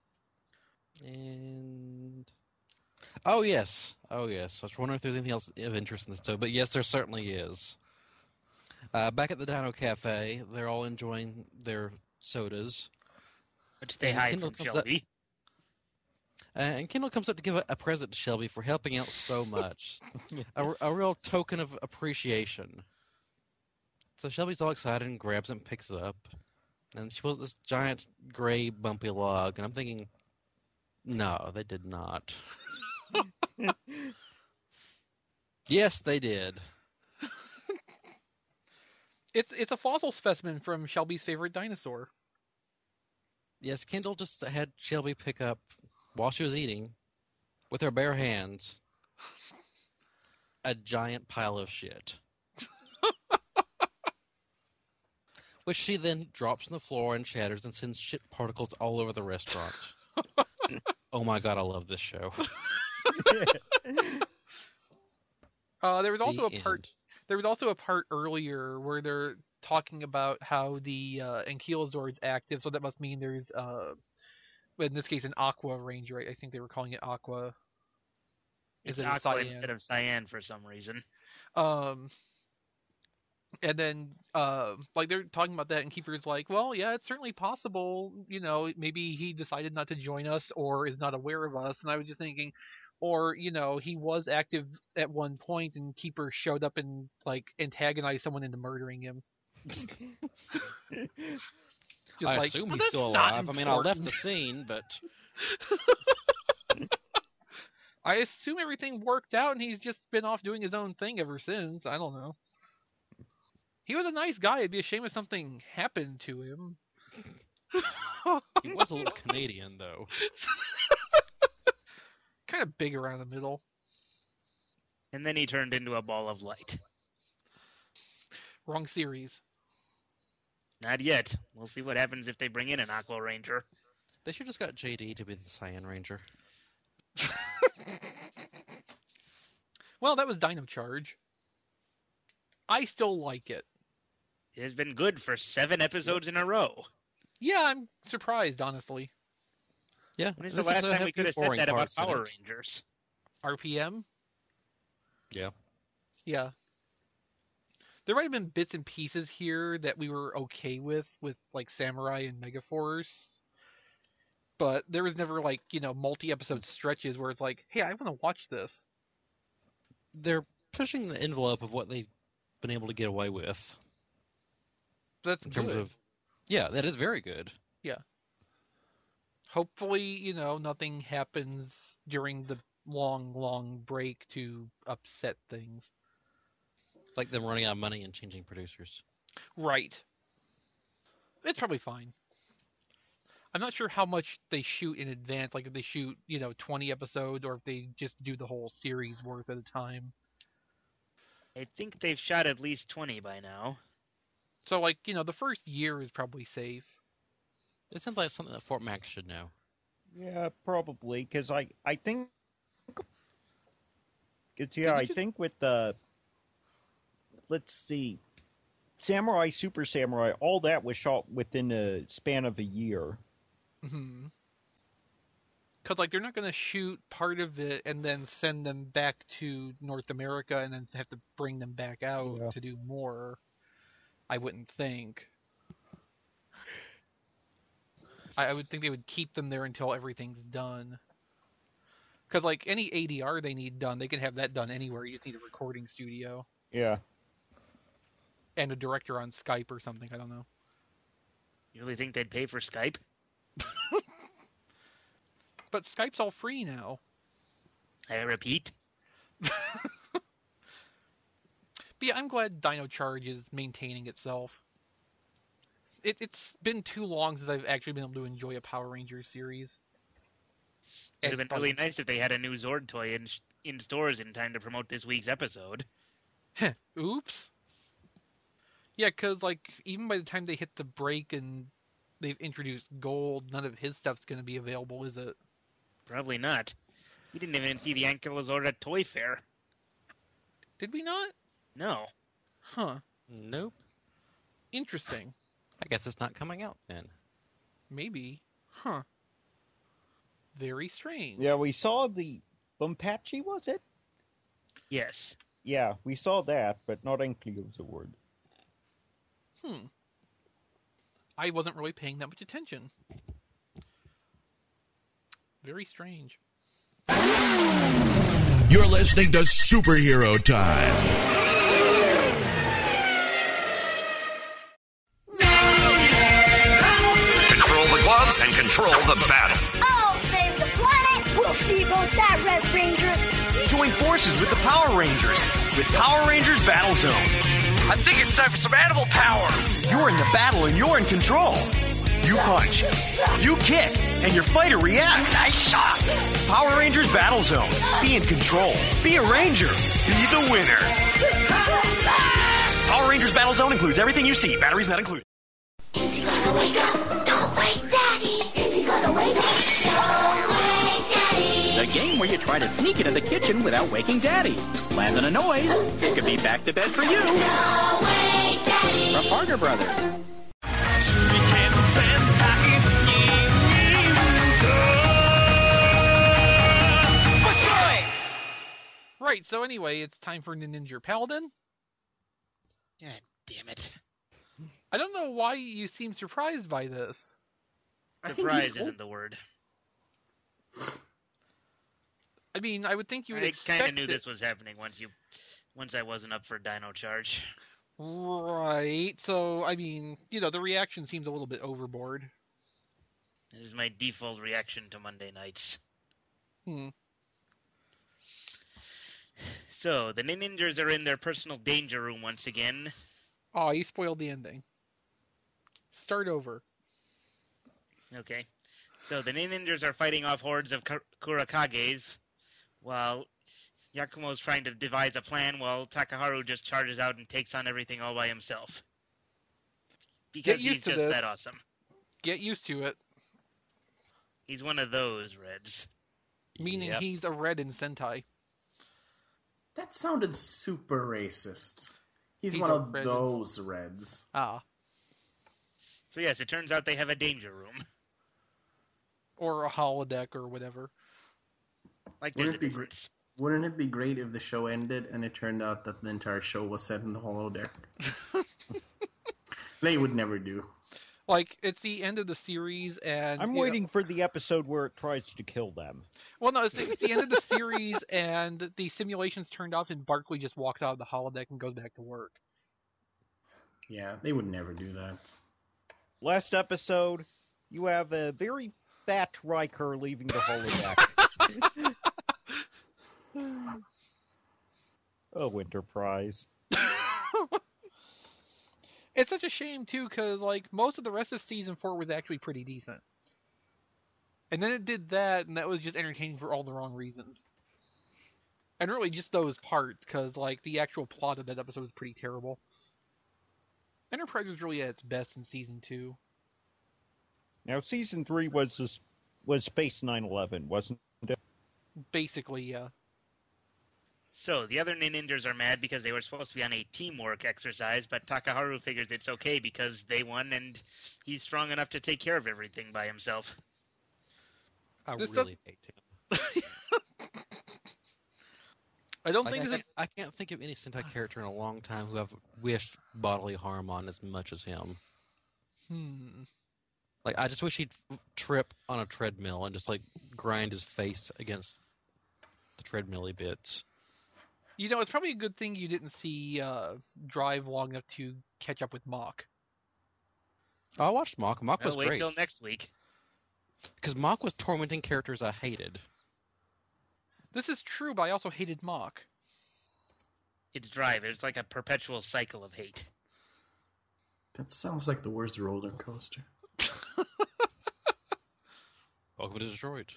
And oh yes, oh yes. I was wondering if there's anything else of interest in this too, but yes, there certainly is. Uh, back at the Dino Cafe, they're all enjoying their sodas, Which they And hide Kindle from comes up- Shelby. uh, and Kendall comes up to give a, a present to Shelby for helping out so much, a, a real token of appreciation. So Shelby's all excited and grabs it and picks it up, and she pulls this giant gray bumpy log, and I'm thinking, no, they did not. Yes, they did. It's it's a fossil specimen from Shelby's favorite dinosaur. Yes, Kendall just had Shelby pick up, while she was eating, with her bare hands, a giant pile of shit. Which she then drops on the floor and shatters and sends shit particles all over the restaurant. Oh my god, I love this show. Uh, there was also The a part. end. There was also a part earlier where they're talking about how the uh, Ankylozor is active, so that must mean there's, uh, in this case, an Aqua Ranger. I think they were calling it Aqua. It's Is it a Aqua cyan? instead of Cyan for some reason. Um, and then, uh, like they're talking about that, and Kiefer's like, "Well, yeah, it's certainly possible. You know, maybe he decided not to join us, or is not aware of us." And I was just thinking, or you know, he was active at one point, and Kiefer showed up and like antagonized someone into murdering him. Just I like, assume "Well, he's that's still not alive. I mean, I left important." the scene, but I assume everything worked out, and he's just been off doing his own thing ever since. I don't know. He was a nice guy. It'd be a shame if something happened to him. he was a little Canadian, though. Kind of big around the middle. And then he turned into a ball of light. Wrong series. Not yet. We'll see what happens if they bring in an Aqua Ranger. They should just got J D to be the Cyan Ranger. Well, that was Dino Charge. I still like it. It has been good for seven episodes in a row. Yeah, I'm surprised, honestly. Yeah, When is this the last a time heavy we could have said boring that about parts in Power it. Rangers? R P M? Yeah. Yeah. There might have been bits and pieces here that we were okay with, with like Samurai and Megaforce. But there was never like, you know, multi-episode stretches where it's like, hey, I want to watch this. They're pushing the envelope of what they've been able to get away with. That's In terms good. of, yeah, that is very good. Hopefully, you know, nothing happens during the long, long break to upset things. Like them running out of money and changing producers. Right. It's probably fine. I'm not sure how much they shoot in advance, like if they shoot, you know, twenty episodes or if they just do the whole series worth at a time. I think they've shot at least twenty by now. So, like, you know, the first year is probably safe. It sounds like something that Fort Max should know. Yeah, probably, because I, I think... Cause, yeah, Did we I just- think with the... Let's see. Samurai, Super Samurai, all that was shot within a span of a year. Mm-hmm. Because, like, they're not going to shoot part of it and then send them back to North America and then have to bring them back out Yeah. to do more. I wouldn't think. I, I would think they would keep them there until everything's done. Because, like, any A D R they need done, they can have that done anywhere. You just need a recording studio Yeah. and a director on Skype or something. I don't know. You really think they'd pay for Skype? But Skype's all free now. I repeat. But yeah, I'm glad Dino Charge is maintaining itself. It, it's been too long since I've actually been able to enjoy a Power Rangers series. It would have And been really nice if they had a new Zord toy in, in stores in time to promote this week's episode. Oops. Yeah, because, like, even by the time they hit the break and they've introduced Gold, none of his stuff's going to be available, is it? Probably not. We didn't even see the Ankylozord at Toy Fair. Did we not? No. Huh. Nope. Interesting. I guess it's not coming out then. Maybe. Huh. Very strange. Yeah, we saw the Bumpachi, was it? Yes. Yeah, we saw that, but not Ankylozord. Hmm. I wasn't really paying that much attention. Very strange. You're listening to Superhero Time. Control the gloves and control the battle. I'll save the planet! We'll see about that, Red Ranger! join forces with the Power Rangers with Power Rangers Battle Zone. I think it's time for some animal power. You're in the battle and you're in control. You punch, you kick, and your fighter reacts. Nice shot. Power Rangers Battle Zone. Be in control. Be a Ranger. Be the winner. Power Rangers Battle Zone includes everything you see. Batteries not included. Is he gonna wake up? Don't wake Daddy. Is he gonna wake up? Don't wake Daddy. The game where you try to sneak into the kitchen without waking Daddy. Land on a noise. It could be back to bed for you. Don't wake Daddy. From Parker Brothers. Right, so anyway, it's time for Ninja Paladin. God damn it. I don't know why you seem surprised by this. Surprise isn't the word. I mean, I would think you would I expect kind of knew it. this was happening once you, once I wasn't up for Dino Charge. Right, so, I mean, you know, the reaction seems a little bit overboard. It is my default reaction to Monday nights. Hmm. So, the Ninjas are in their personal danger room once again. Oh, you spoiled the ending. Start over. Okay. So, the Ninjas are fighting off hordes of Kur- Kurakages, while Yakumo's trying to devise a plan, while Takaharu just charges out and takes on everything all by himself. Because Get used he's to just this. that awesome. Get used to it. He's one of those Reds. Meaning Yep. he's a red in Sentai. That sounded super racist. He's, He's one a of red. those Reds. Ah. So yes, it turns out they have a danger room. Or a holodeck or whatever. Like there's a Wouldn't it be difference. Wouldn't it be great if the show ended and it turned out that the entire show was set in the holodeck? They would never do. Like, it's the end of the series, and... I'm you know- waiting for the episode where it tries to kill them. Well, no, it's, it's the end of the series, and the simulation's turned off, and Barkley just walks out of the holodeck and goes back to work. Yeah, they would never do that. Last episode, you have a very fat Riker leaving the holodeck. Oh, Enterprise. It's such a shame, too, because, like, most of the rest of Season four was actually pretty decent. And then it did that, and that was just entertaining for all the wrong reasons. And really just those parts, because, like, the actual plot of that episode was pretty terrible. Enterprise was really at its best in Season two. Now, Season three was this, was Space nine eleven, wasn't it? Basically, yeah. So, the other Ninjas are mad because they were supposed to be on a teamwork exercise, but Takaharu figures it's okay because they won and he's strong enough to take care of everything by himself. I This really hate him. I don't Like, think I, this is... can't, I can't think of any Sentai character in a long time who I've wished bodily harm on as much as him. Hmm. Like, I just wish he'd trip on a treadmill and just, like, grind his face against the treadmill bits. You know, it's probably a good thing you didn't see uh, Drive long enough to catch up with Mach. Oh, I watched Mach. Mach Well, was wait great. till next week. Because Mach was tormenting characters I hated. This is true, but I also hated Mach. It's Drive. It's like a perpetual cycle of hate. That sounds like the worst roller coaster. Welcome to Detroit.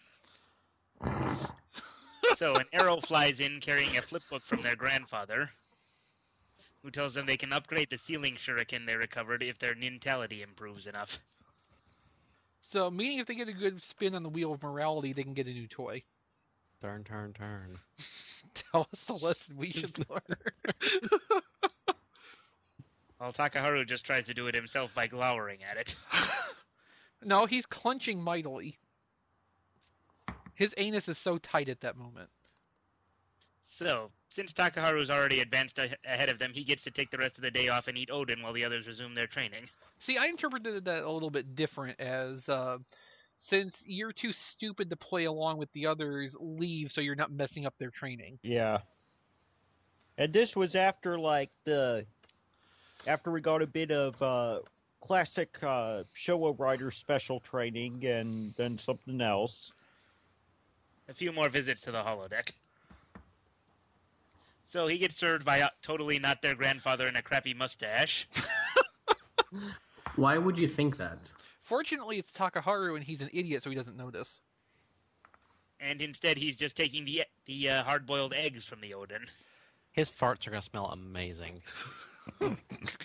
So, an arrow flies in carrying a flip book from their grandfather, who tells them they can upgrade the ceiling shuriken they recovered if their nintality improves enough. So, meaning if they get a good spin on the wheel of morality, they can get a new toy. Turn, turn, turn. Tell us the lesson we should learn. While Takaharu just tries to do it himself by glowering at it. No, he's clenching mightily. His anus is so tight at that moment. So, since Takaharu's already advanced a- ahead of them, he gets to take the rest of the day off and eat Odin while the others resume their training. See, I interpreted that a little bit different as, uh, since you're too stupid to play along with the others, leave so you're not messing up their training. Yeah. And this was after, like, the... After we got a bit of uh, classic uh, Showa Rider special training and then something else. A few more visits to the holodeck. So he gets served by a totally not their grandfather and a crappy mustache. Why would you think that? Fortunately, it's Takaharu, and he's an idiot, so he doesn't notice. And instead, he's just taking the the uh, hard-boiled eggs from the Odin. His farts are going to smell amazing. And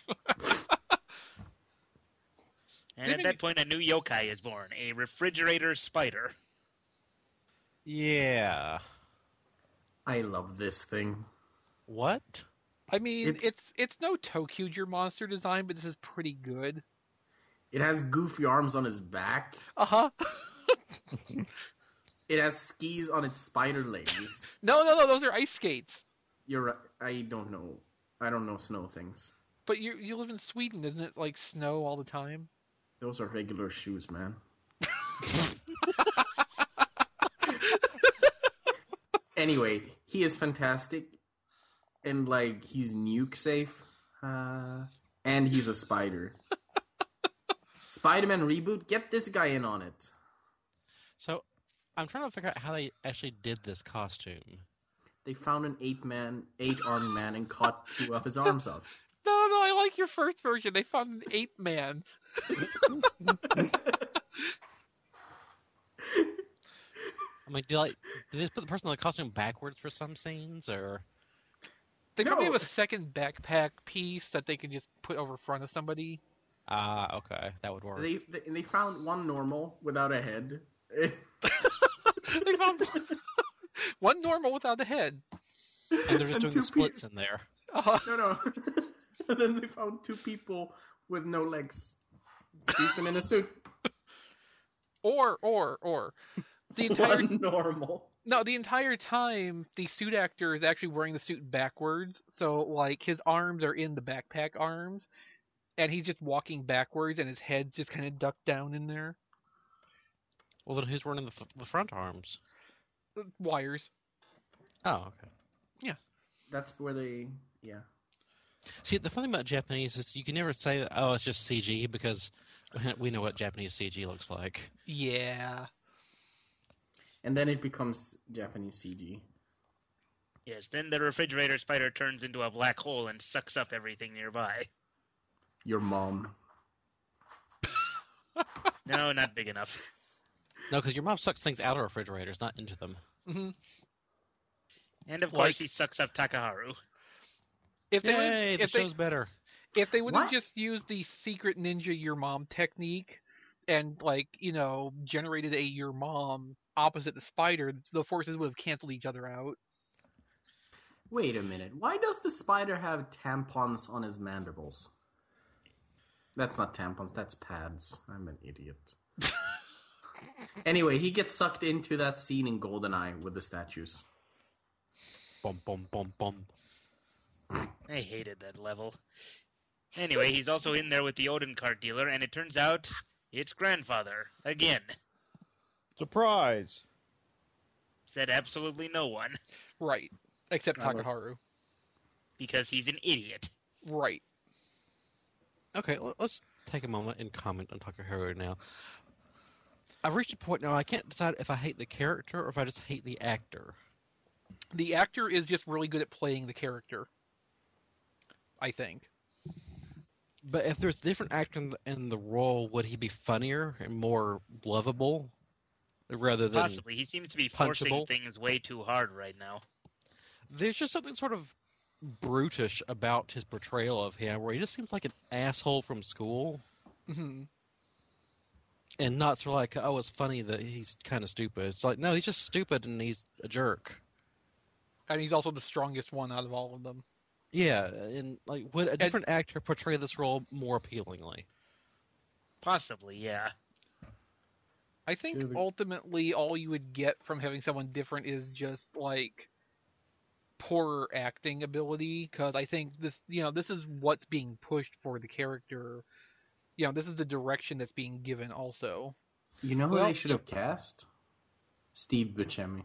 Didn't at that he- point, a new yokai is born, a refrigerator spider. Yeah. I love this thing. What? I mean, It's- it's it's, no ToQger monster design, but this is pretty good. It has goofy arms on his back. Uh-huh. It has skis on its spider legs. No, no, no, those are ice skates. You're right. I don't know. I don't know snow things. But you you live in Sweden, isn't it like snow all the time? Those are regular shoes, man. Anyway, he is fantastic. And, like, he's nuke safe. Uh, and he's a spider. Spider-Man reboot, get this guy in on it. So, I'm trying to figure out how they actually did this costume. They found an eight-man, eight-armed man and cut two of his arms off. No, no, I like your first version. They found an ape man. I mean, do like did they put the person in the costume backwards for some scenes, or They probably No. have a second backpack piece that they can just put over front of somebody. ah, okay, that would work. They, they they found one normal without a head. They found one normal without a head. And they're just and doing two the splits in there. Uh, No, no. And then they found two people with no legs. Squeezed them in a suit. or, or, or. The entire One normal. no, the entire time the suit actor is actually wearing the suit backwards. So like his arms are in the backpack arms, and he's just walking backwards, and his head's just kind of ducked down in there. Well, then who's running the, f- the front arms? Wires. Oh, okay. That's where they, yeah. See, the funny thing about Japanese is you can never say, "Oh, it's just C G," because we know what Japanese C G looks like. Yeah. And then it becomes Japanese C G. Yes, then the refrigerator spider turns into a black hole and sucks up everything nearby. Your mom. No, not big enough. No, because your mom sucks things out of refrigerators, not into them. hmm And of Like- course, he sucks up Takaharu. If they Yay, would, the if they, show's better. if they would have What? just used the secret ninja your mom technique and like you know generated a your mom opposite the spider, the forces would have canceled each other out. Wait a minute. Why does the spider have tampons on his mandibles? That's not tampons, that's pads. I'm an idiot. Anyway, he gets sucked into that scene in GoldenEye with the statues. Bum, bum, bum, bum. I hated that level. Anyway, he's also in there with the Odin card dealer, and it turns out it's grandfather again. Surprise! Said absolutely no one, Right. Except I like- Takaharu. because he's an idiot. Right. Okay, l- let's take a moment and comment on Takaharu now. I've reached a point now I can't decide if I hate the character or if I just hate the actor. The actor is just really good at playing the character. I think. But if there's a different actor in the, in the role, would he be funnier and more lovable rather than Possibly. He seems to be forcing punchable? things way too hard right now. There's just something sort of brutish about his portrayal of him, where he just seems like an asshole from school, hmm and not sort of like, oh, it's funny that he's kind of stupid. It's like, no, he's just stupid and he's a jerk. And he's also the strongest one out of all of them. Yeah, and like, would a different actor portray this role more appealingly? Possibly, yeah. I think Sure, the- ultimately all you would get from having someone different is just like poorer acting ability, because I think this, you know, this is what's being pushed for the character. You know, this is the direction that's being given also. You know who Well, they should have cast? Steve Buscemi.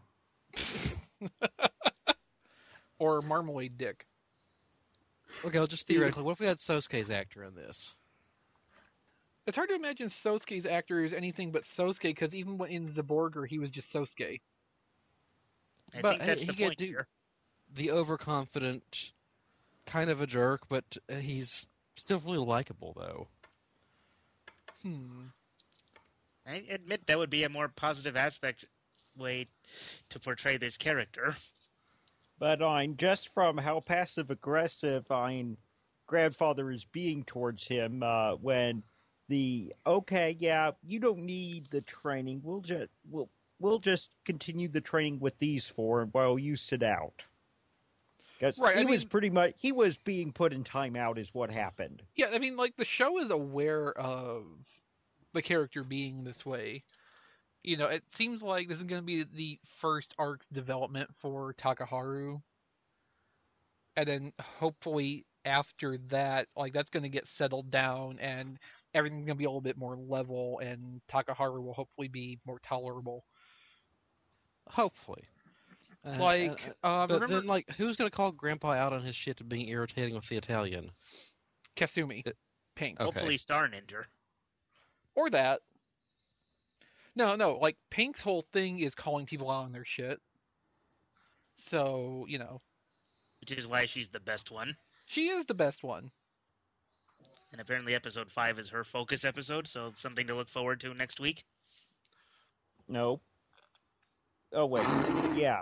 Or Marmalade Dick. Okay, well, just theoretically, what if we had Sosuke's actor in this? It's hard to imagine Sosuke's actor is anything but Sosuke, because even when in Zaborger, he was just Sosuke. I But think that's he the could point do- here. the overconfident, kind of a jerk, but he's still really likable, though. Hmm. I admit that would be a more positive aspect way to portray this character. But I'm just from how passive aggressive I'm grandfather is being towards him uh, when the okay, yeah, you don't need the training. We'll just we'll we'll just continue the training with these four while you sit out. Because Right, he I was mean- pretty much he was being put in timeout is what happened. Yeah, I mean, like, the show is aware of the character being this way. You know, it seems like this is going to be the first arc's development for Takaharu. And then hopefully after that, like, that's going to get settled down and everything's going to be a little bit more level and Takaharu will hopefully be more tolerable. Hopefully. Uh, Like, uh, uh, but remember then, like, who's going to call Grandpa out on his shit to being irritating with the Italian? Kasumi, Pink. Okay. Hopefully Star Ninja. Or that. No, no, like, Pink's whole thing is calling people out on their shit. So, you know, Which is why she's the best one. she is the best one. And apparently episode five is her focus episode, so something to look forward to next week. No. Oh wait, yeah.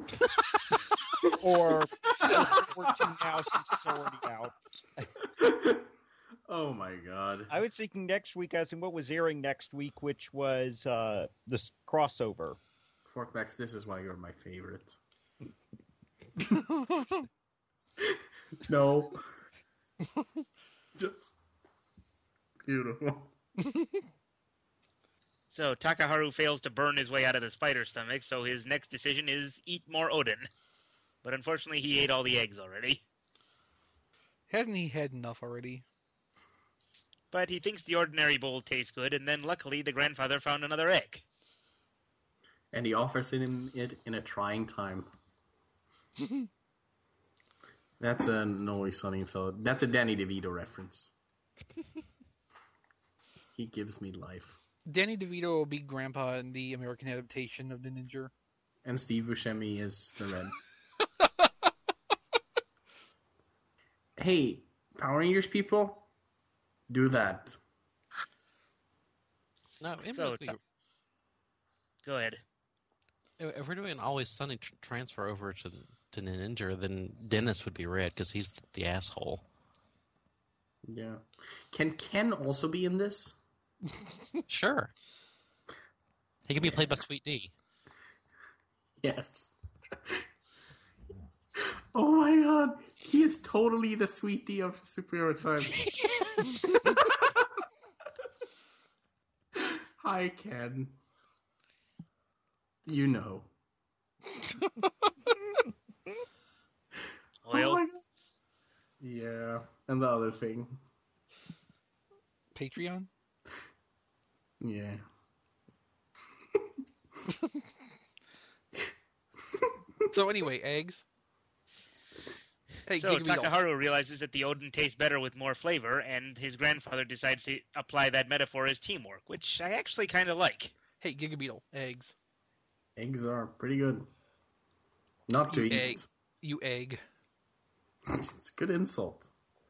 Or fourteen now since it's already out. Oh my god. I was thinking next week as in what was airing next week, which was uh, this crossover. Forkbacks, this is why you're my favorite. No. Just beautiful. So Takaharu fails to burn his way out of the spider stomach, so his next decision is eat more Odin. But unfortunately, he ate all the eggs already. Hasn't he had enough already? But he thinks the ordinary bowl tastes good, and then luckily the grandfather found another egg. And he offers it in, it in a trying time. That's a Always Sunny in Philadelphia. That's a Danny DeVito reference. He gives me life. Danny DeVito will be Grandpa in the American adaptation of The Ninja. And Steve Buscemi is the red. Hey, Power Rangers people, do that. No, it So, must be, Ta- Go ahead. if if we're doing an Always Sunny tr- transfer over to to Ninja, then Dennis would be red because he's the asshole. Yeah. Can Ken also be in this? Sure. He can be played by Sweet D. Yes. Oh my god. He is totally the Sweet D of superhero time. Hi, Ken. You know. Oil. Oh my God. Yeah. And the other thing. Patreon? Yeah. So anyway, eggs. Hey, So Giga Beetle. Takaharu realizes that the Odin tastes better with more flavor, and his grandfather decides to apply that metaphor as teamwork, which I actually kind of like. Hey, Giga Beetle, eggs. Eggs are pretty good. Not to You eat. egg. You egg. It's a good insult.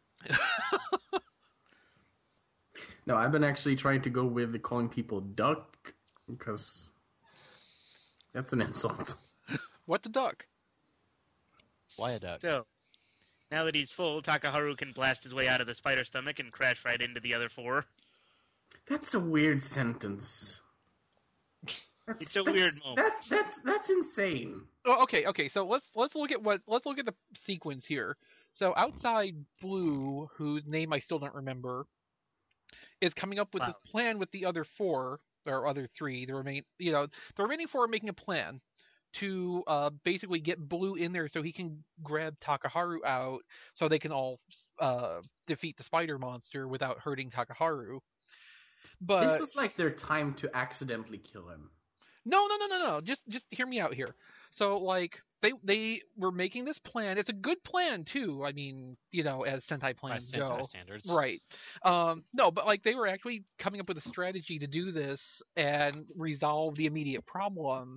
No, I've been actually trying to go with the calling people duck because that's an insult. What the duck? Why a duck? So, now that he's full, Takaharu can blast his way out of the spider stomach and crash right into the other four. That's a weird sentence. That's, It's a that's, weird moment. That's that's that's insane. Oh, okay, okay. So let's let's look at what let's look at the sequence here. So outside Blue, whose name I still don't remember, is coming up with Wow. this plan with the other four or other three. The remain, you know, the remaining four are making a plan to uh, basically get Blue in there so he can grab Takaharu out, so they can all uh, defeat the spider monster without hurting Takaharu. But This was like their time to accidentally kill him. No, no, no, no, no. Just, just hear me out here. So, like, they they were making this plan. It's a good plan too. I mean, you know, as Sentai By plans Sentai go, standards. right? Um, no, but like they were actually coming up with a strategy to do this and resolve the immediate problem.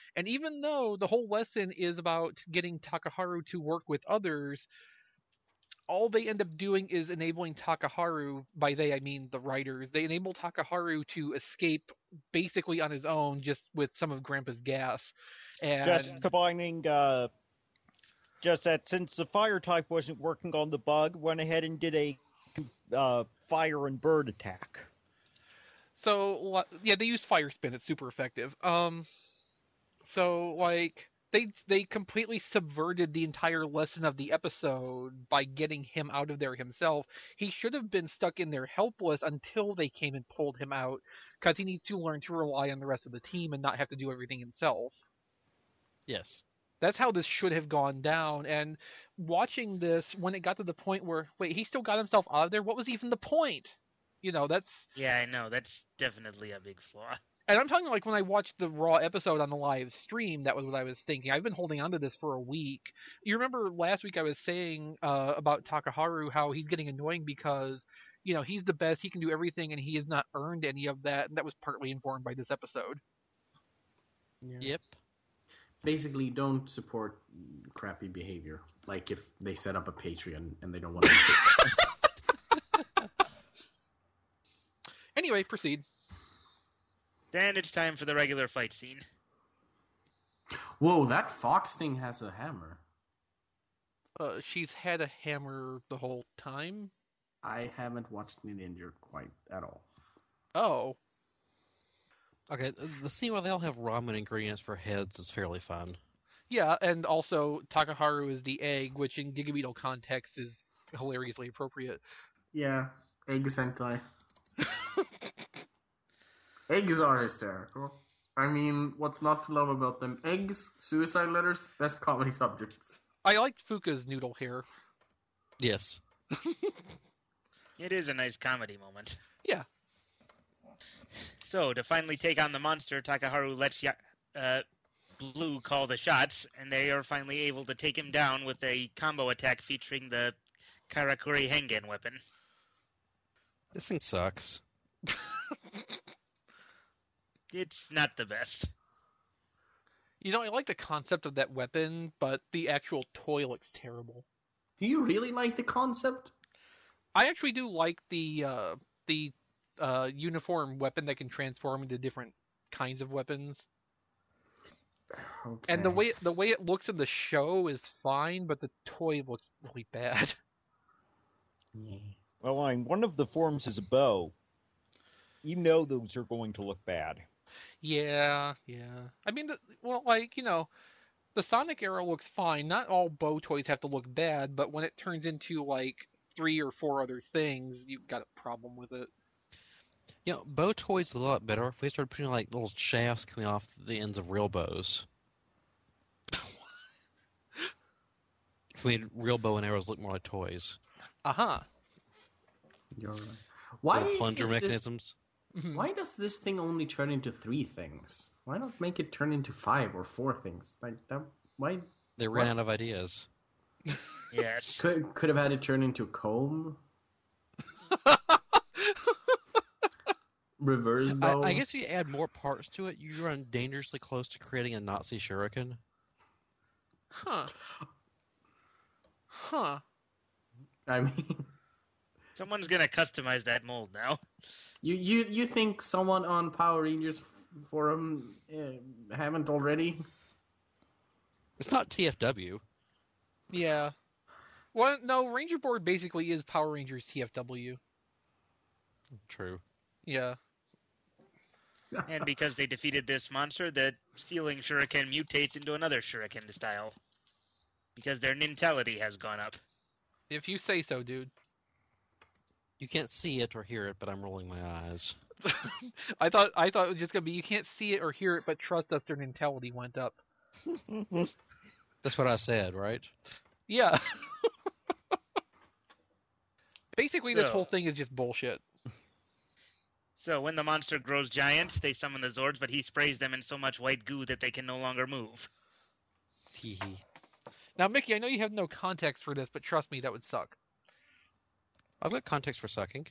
And even though the whole lesson is about getting Takaharu to work with others, all they end up doing is enabling Takaharu, by they I mean the writers, they enable Takaharu to escape basically on his own just with some of Grandpa's gas. And Just combining, uh, just that since the fire type wasn't working on the bug, went ahead and did a uh, fire and bird attack. So, yeah, they use fire spin. It's super effective. Um, so, like, they they completely subverted the entire lesson of the episode by getting him out of there himself. He should have been stuck in there helpless until they came and pulled him out, because he needs to learn to rely on the rest of the team and not have to do everything himself. Yes. That's how this should have gone down. And watching this, when it got to the point where, wait, he still got himself out of there? What was even the point? You know, that's... Yeah, I know. That's definitely a big flaw. And I'm talking like when I watched the Raw episode on the live stream, that was what I was thinking. I've been holding on to this for a week. You remember last week I was saying uh, about Takaharu, how he's getting annoying because, you know, he's the best, he can do everything, and he has not earned any of that. And that was partly informed by this episode. Yeah. Yep. Basically, don't support crappy behavior. Like if they set up a Patreon and they don't want to... Anyway, proceed. Then it's time for the regular fight scene. Whoa, that fox thing has a hammer. Uh, she's had a hammer the whole time? I haven't watched Ninja quite at all. Oh. Okay, the scene where they all have ramen ingredients for heads is fairly fun. Yeah, and also Takaharu is the egg, which in Gigabeetle context is hilariously appropriate. Yeah, egg Sentai. Eggs are hysterical. I mean, what's not to love about them? Eggs, suicide letters, best comedy subjects. I liked Fuka's noodle hair. Yes. It is a nice comedy moment. Yeah. So, to finally take on the monster, Takaharu lets ya- uh, Blue call the shots, and they are finally able to take him down with a combo attack featuring the Karakuri Hengen weapon. This thing sucks. It's not the best. You know, I like the concept of that weapon, but the actual toy looks terrible. Do you really like the concept? I actually do like the uh, the uh, uniform weapon that can transform into different kinds of weapons. Okay. And the way the way it looks in the show is fine, but the toy looks really bad. Yeah. Well, I mean, one of the forms is a bow. You know those are going to look bad. Yeah, yeah. I mean, the, well, like, you know, the Sonic arrow looks fine. Not all bow toys have to look bad, but when it turns into, like, three or four other things, you've got a problem with it. You know, bow toys are a lot better if we started putting, like, little shafts coming off the ends of real bows. If we made real bow and arrows look more like toys. Uh-huh. You're right. Why Little plunger is this- mechanisms. Why does this thing only turn into three things? Why not make it turn into five or four things? Like that? Why? They ran what? out of ideas. Yes. Could could have had it turn into comb. Reverse I, bow. I guess if you add more parts to it, you run dangerously close to creating a Nazi shuriken. Huh. Huh. I mean, Someone's gonna customize that mold now. you you you think someone on Power Rangers forum uh, haven't already? It's not T F W. Yeah. Well, no, Ranger Board basically is Power Rangers T F W. True. Yeah. And because they defeated this monster, the stealing shuriken mutates into another shuriken style. Because their nintality has gone up. If you say so, dude. You can't see it or hear it, but I'm rolling my eyes. I thought I thought it was just gonna be you can't see it or hear it, but trust us, their mentality went up. That's what I said, right? Yeah. Basically, this So- whole thing is just bullshit. So when the monster grows giant, they summon the Zords, but he sprays them in so much white goo that they can no longer move. Tee hee. Now, Mickey, I know you have no context for this, but trust me, that would suck. I've got context for sucking.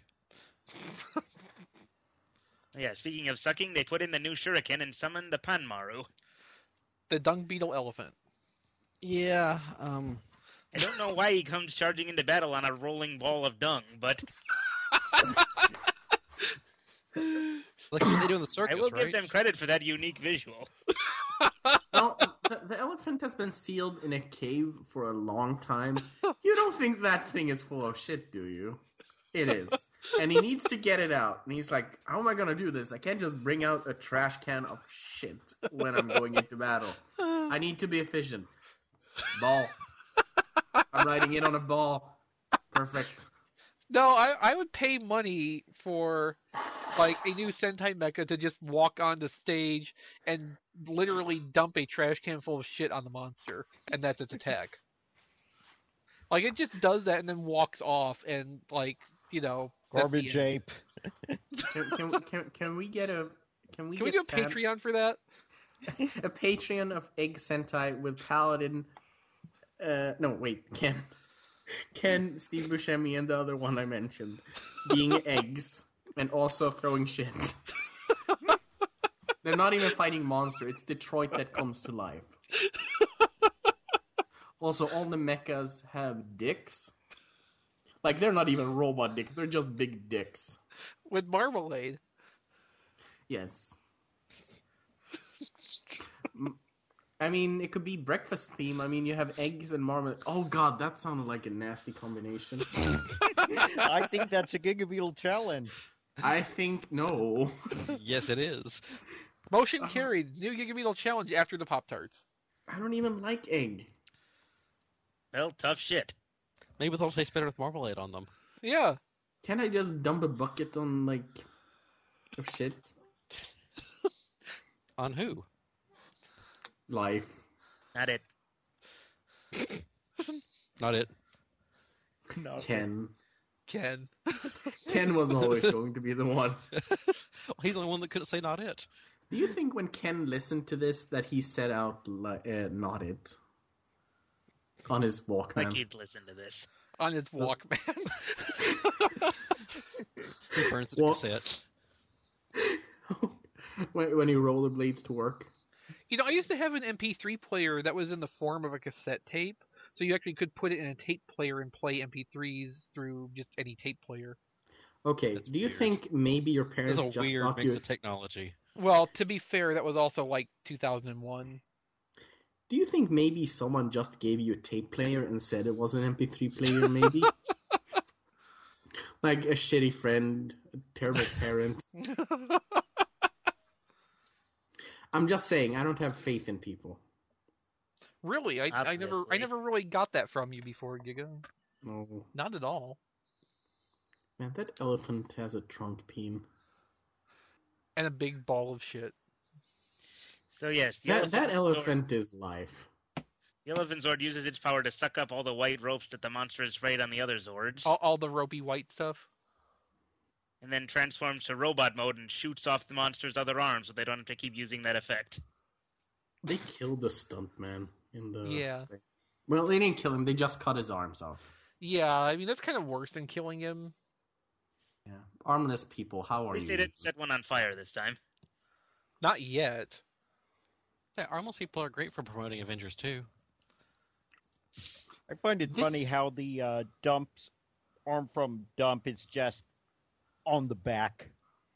Yeah, speaking of sucking, they put in the new shuriken and summoned the Panmaru. The dung beetle elephant. Yeah. Um. I don't know why he comes charging into battle on a rolling ball of dung, but Like what they do in the circus, I will right? give them credit for that unique visual. Well, the, the elephant has been sealed in a cave for a long time. You don't think that thing is full of shit, do you? It is. And he needs to get it out. And he's like, how am I going to do this? I can't just bring out a trash can of shit when I'm going into battle. I need to be efficient. Ball. I'm riding in on a ball. Perfect. No, I, I would pay money for, like, a new Sentai mecha to just walk on the stage and literally dump a trash can full of shit on the monster, and that's its attack. Like, it just does that and then walks off, and, like, you know... that's the Garbage end. ape. Can, can, can, can we get a... Can we, Can we get do a fan- Patreon for that? a Patreon of Egg Sentai with Paladin... Uh, no, wait, Ken... Ken, Steve Buscemi, and the other one I mentioned being eggs and also throwing shit. They're not even fighting monster. It's Detroit that comes to life. Also, all the mechas have dicks. Like, they're not even robot dicks. They're just big dicks. With marmalade. Yes. I mean, it could be breakfast theme. I mean, you have eggs and marmalade. Oh god, that sounded like a nasty combination. I think that's a Gigabeetle challenge. I think no. Yes, it is. Motion carried. New Gigabeetle challenge after the Pop-Tarts. I don't even like egg. Well, tough shit. Maybe they'll taste better with marmalade on them. Yeah. Can't I just dump a bucket on, like, of shit? On who? Life. Not it. Not it. Ken. Ken. Ken was always going to be the one. He's the only one that couldn't say not it. Do you think when Ken listened to this that he set out li- uh, not it on his Walkman? Like he'd listen to this. On his Walkman. He burns the Well- cassette. when, when he rollerblades to work. You know, I used to have an M P three player that was in the form of a cassette tape, so you actually could put it in a tape player and play M P threes through just any tape player. Okay, That's do you weird. think maybe your parents It's a just weird thought mix you... of technology. Well, to be fair, that was also like two thousand one. Do you think maybe someone just gave you a tape player and said it was an M P three player, maybe? Like a shitty friend, a terrible parent. I'm just saying, I don't have faith in people. Really? I, I never I Obviously. never really got that from you before, Giga. No. Not at all. Man, that elephant has a trunk peen. And a big ball of shit. So yes, the That, elephant, that Zord, elephant is life. the elephant Zord uses its power to suck up all the white ropes that the monster has sprayed on the other Zords, All, all the ropey white stuff. and then transforms to robot mode and shoots off the monster's other arms so they don't have to keep using that effect. They killed the stuntman in the... Yeah. thing. Well, they didn't kill him, they just cut his arms off. Yeah, I mean, that's kind of worse than killing him. Yeah. Armless people, how At are least you? they didn't set one on fire this time. Not yet. Yeah, Armless people are great for promoting Avengers too. I find it This- funny how the uh, dumps arm from dump is just on the back.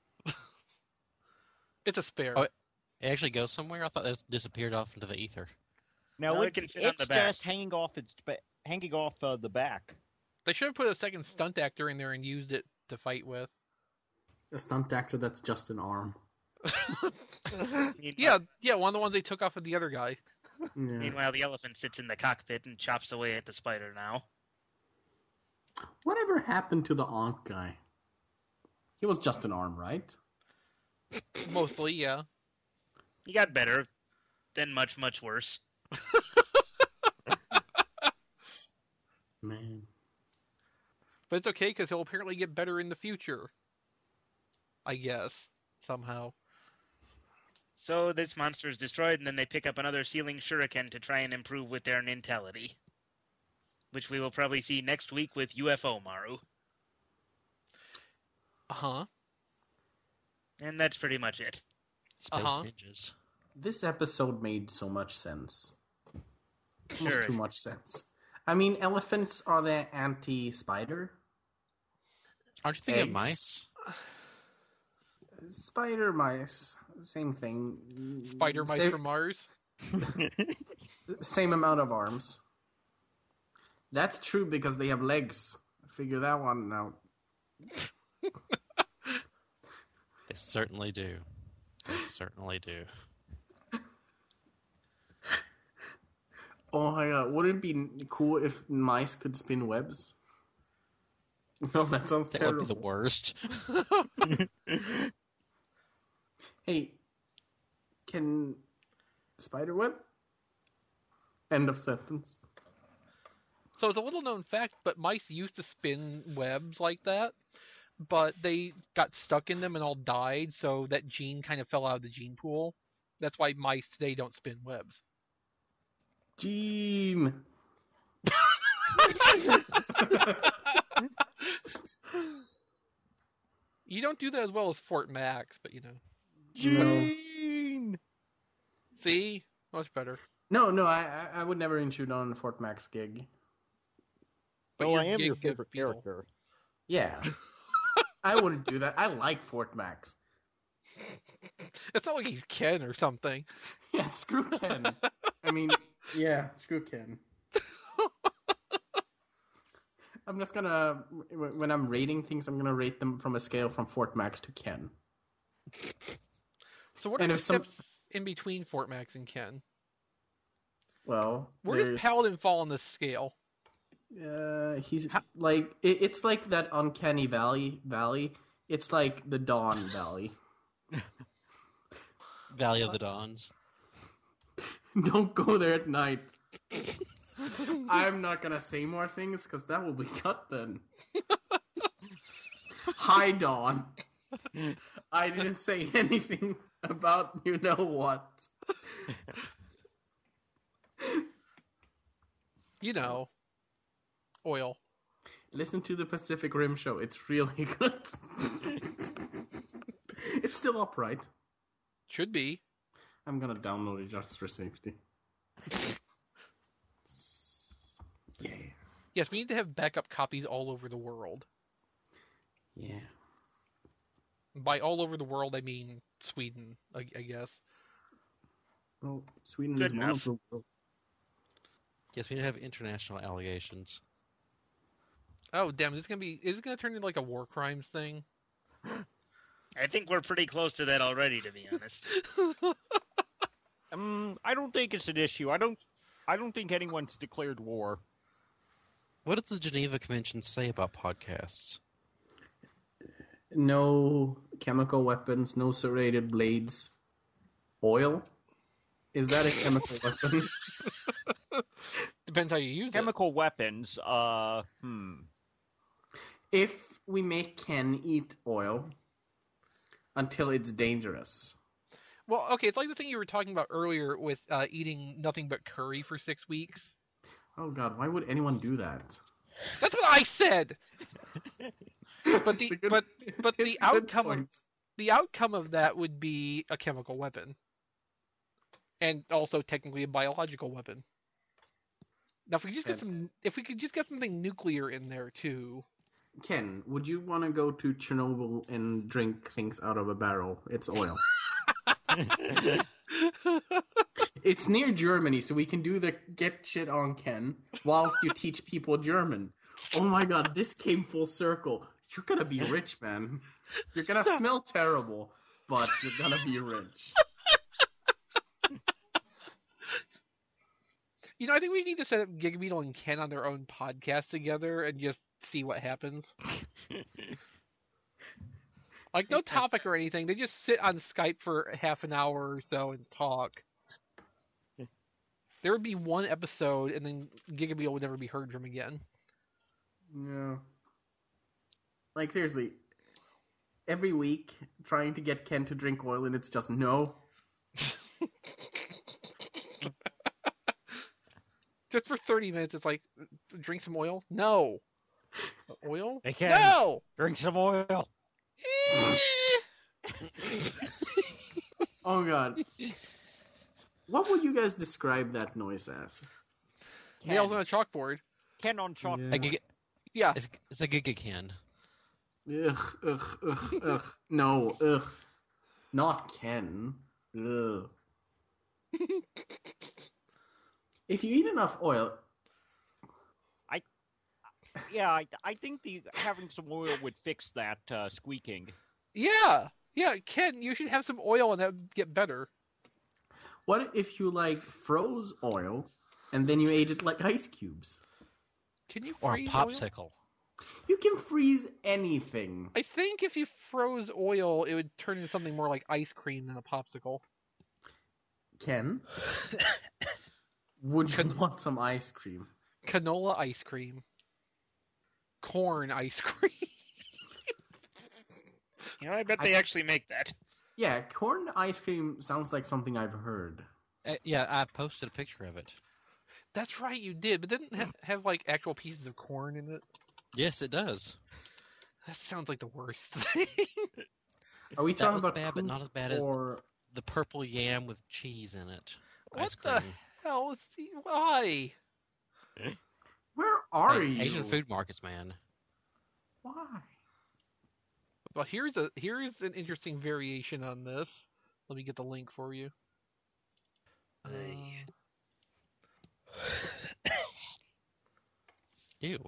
It's a spare. Oh, it actually goes somewhere? I thought it disappeared off into the ether. Now No, it it's, can fit on it's the back. just hanging off its ba- hanging off uh, the back. They should have put a second stunt actor in there and used it to fight with. A stunt actor that's just an arm. Yeah, yeah, one of the ones they took off of the other guy. Yeah. Meanwhile, the elephant sits in the cockpit and chops away at the spider now. Whatever happened to the Ankh guy? He was just an arm, right? Mostly, yeah. He got better, then much, much worse. Man. But it's okay because he'll apparently get better in the future. I guess. Somehow. So this monster is destroyed, and then they pick up another ceiling shuriken to try and improve with their nintality. Which we will probably see next week with U F O Maru. Uh-huh. And that's pretty much it. Space Uh-huh. ninjas. this episode made so much sense. Almost Sure. too much sense. I mean, elephants are the anti-spider. Aren't you thinking of Eggs. mice? Spider mice, same thing. Spider mice Same- from Mars. Same amount of arms. That's true because they have legs. Figure that one out. They certainly do. They certainly do. Oh my god, wouldn't it be cool if mice could spin webs? No, that sounds That terrible. would be the worst. Hey, can spider web? End of sentence. So it's a little known fact, but mice used to spin webs like that, but they got stuck in them and all died, so that gene kind of fell out of the gene pool. That's why mice today don't spin webs. Gene. You don't do that as well as Fort Max, but you know. Gene! See? Much better. No, no, I I- I would never intrude on a Fort Max gig. But Oh, you're I am your Gig favorite Beetle. character. Yeah. I wouldn't do that. I like Fort Max. It's not like he's Ken or something. Yeah, screw Ken. I mean, yeah, screw Ken. I'm just gonna, when I'm rating things, I'm gonna rate them from a scale from Fort Max to Ken. So what are And the if some- steps in between Fort Max and Ken? Well, Where does there's- Paladin fall on this scale? Uh, he's like it, it's like that uncanny valley valley. It's like the Dawn Valley. Valley of the Dawns. Don't go there at night. I'm not gonna say more things because that will be cut then. Hi, Dawn. I didn't say anything about you know what. You know, oil. Listen to the Pacific Rim show. It's really good. It's still upright. Should be. I'm gonna download it just for safety. Yeah. Yes, we need to have backup copies all over the world. Yeah. By all over the world, I mean Sweden, I, I guess. Well, Sweden Good is one enough. of the world. Yes, we have international allegations. Oh, damn, is this gonna be? Is it gonna turn into like a war crimes thing? I think we're pretty close to that already, to be honest. Um, I don't think it's an issue. I don't. I don't think anyone's declared war. What did the Geneva Convention say about podcasts? No chemical weapons, no serrated blades. Oil? Is that a chemical weapon? Depends how you use Chemical weapons. Uh, hmm. If we make Ken eat oil until it's dangerous. it. Well, okay, it's like the thing you were talking about earlier with uh, eating nothing but curry for six weeks. Oh god, why would anyone do that? That's what I said. But the It's a good- but but it's the a good outcome of point. the outcome of that would be a chemical weapon, and also technically a biological weapon. Now, if we just get Ken. some, if we could just get something nuclear in there too. Ken, would you want to go to Chernobyl and drink things out of a barrel? It's oil. It's near Germany, so we can do the get shit on Ken whilst you teach people German. Oh my god, this came full circle. You're gonna be rich, man. You're gonna smell terrible, but you're gonna be rich. You know, I think we need to set up Gigabeetle and Ken on their own podcast together and just see what happens. Like, no topic or anything. They just sit on Skype for half an hour or so and talk. There would be one episode, and then Gigabeetle would never be heard from again. Yeah. Like, seriously, every week trying to get Ken to drink oil, and it's just no. Just for thirty minutes, it's like, drink some oil? No. Oil? Hey, Ken. No! Drink some oil. Oh god. What would you guys describe that noise as? Nails on a chalkboard. Ken on chalkboard. A gig- Yeah. It's, it's a Giga Ken. Ugh, ugh, ugh, ugh. No, ugh. Not Ken. Ugh. If you eat enough oil... Yeah, I, I think the having some oil would fix that uh, squeaking. Yeah. Yeah, Ken, you should have some oil and that would get better. What if you, like, froze oil and then you ate it like ice cubes? Can you Or a freeze popsicle. oil? You can freeze anything. I think if you froze oil, it would turn into something more like ice cream than a popsicle. Ken? Would you want some ice cream? Canola ice cream. Corn ice cream. You know, I bet they I- actually make that. Yeah, corn ice cream sounds like something I've heard. Uh, yeah, I posted a picture of it. That's right, you did, but didn't it have, have like actual pieces of corn in it? Yes, it does. That sounds like the worst thing. Are we That talking was about bad, but not as bad as or... the purple yam with cheese in it. What Ice cream. the hell? Is the, why? Where are Hey, you? Asian food markets, man. Why? Well, here's a here's an interesting variation on this. Let me get the link for you. Uh, Ew.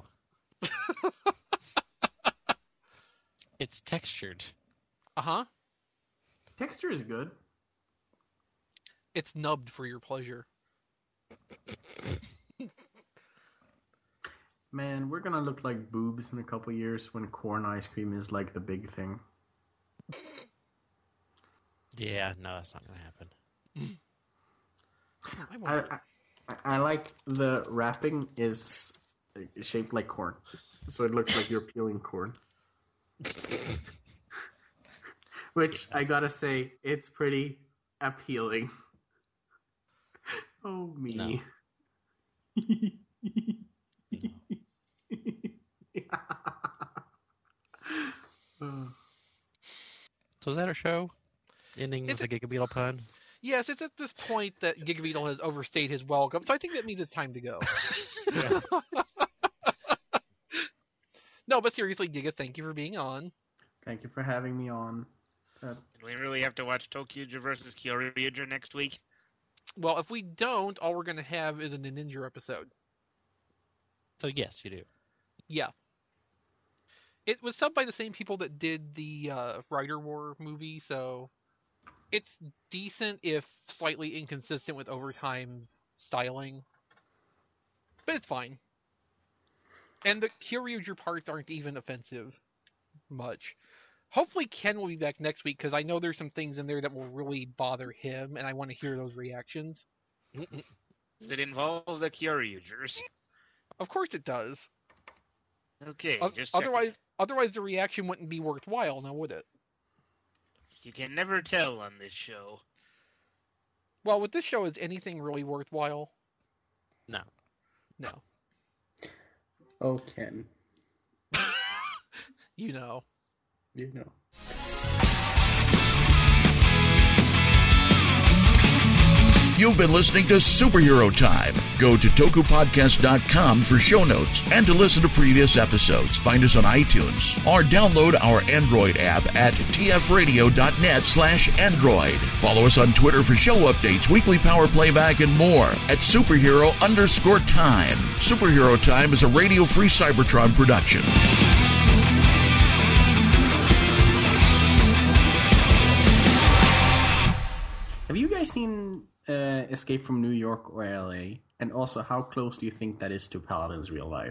It's textured. uh huh. Texture is good. It's nubbed for your pleasure. Man, we're gonna look like boobs in a couple years when corn ice cream is like the big thing. Yeah, no, that's not going to happen. I I, wonder. I, I like the wrapping is shaped like corn, so it looks like you're peeling corn. Which I gotta say, it's pretty appealing. Oh me. No. Uh, So is that our show? Ending It's with a Giga Beetle pun? Yes, it's at this point that Gigabeetle has overstayed his welcome, so I think that means it's time to go. No, but seriously, Giga, thank you for being on. Thank you for having me on. Uh, Do we really have to watch Tokyuja versus Kyoryuger next week? Well, if we don't, all we're going to have is a Ninja episode. So yes, you do. Yeah. It was subbed by the same people that did the uh, Rider War movie, so it's decent if slightly inconsistent with Overtime's styling. But it's fine. And the Kyoryuger parts aren't even offensive much. Hopefully Ken will be back next week, because I know there's some things in there that will really bother him, and I want to hear those reactions. Does it involve the Kyoryugers? Of course it does. Okay, O- just checking. otherwise, otherwise the reaction wouldn't be worthwhile, now would it? You can never tell on this show. Well, with this show, is anything really worthwhile? No. No. oh, Ken. You know. You know. You've been listening to Superhero Time. Go to toku podcast dot com for show notes and to listen to previous episodes. Find us on iTunes or download our Android app at t f radio dot net slash android. Follow us on Twitter for show updates, weekly power playback, and more at superhero underscore time. Superhero Time is a Radio Free Cybertron production. Have you guys seen uh, Escape from New York or L A? And also, how close do you think that is to Paladin's real life?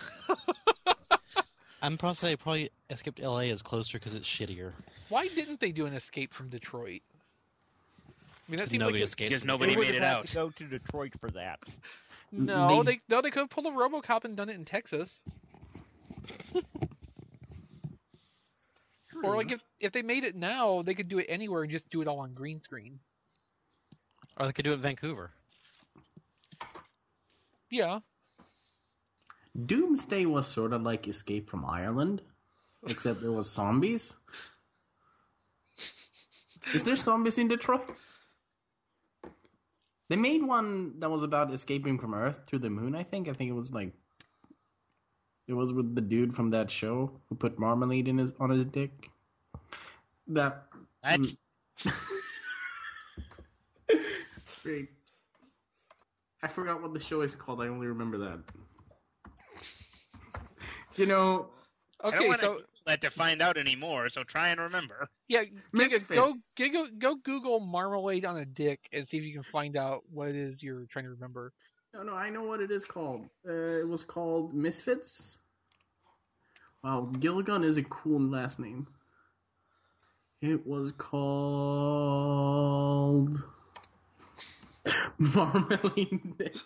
I'm probably say probably Escape to L A is closer because it's shittier. Why didn't they do an Escape from Detroit? I mean, that seems Nobody like escaped. Because from nobody They would made have it had out. to go to Detroit for that. no, They- they no, they could have pulled a RoboCop and done it in Texas. Or like if if they made it now, they could do it anywhere and just do it all on green screen. Or they could do it in Vancouver. Yeah. Doomsday was sort of like Escape from Ireland, except there was zombies. Is there zombies in Detroit? They made one that was about escaping from Earth to the moon, I think. I think it was like... It was with the dude from that show who put marmalade in his on his dick. That... What? Great. I forgot what the show is called. I only remember that. You know... I don't Okay, want so to that to find out anymore, so try and remember. yeah, Giga, go, Misfits. Giga, go Google marmalade on a dick and see if you can find out what it is you're trying to remember. No, no, I know what it is called. Uh, it was called Misfits. Wow, Gilligan is a cool last name. It was called Marmalade Dick.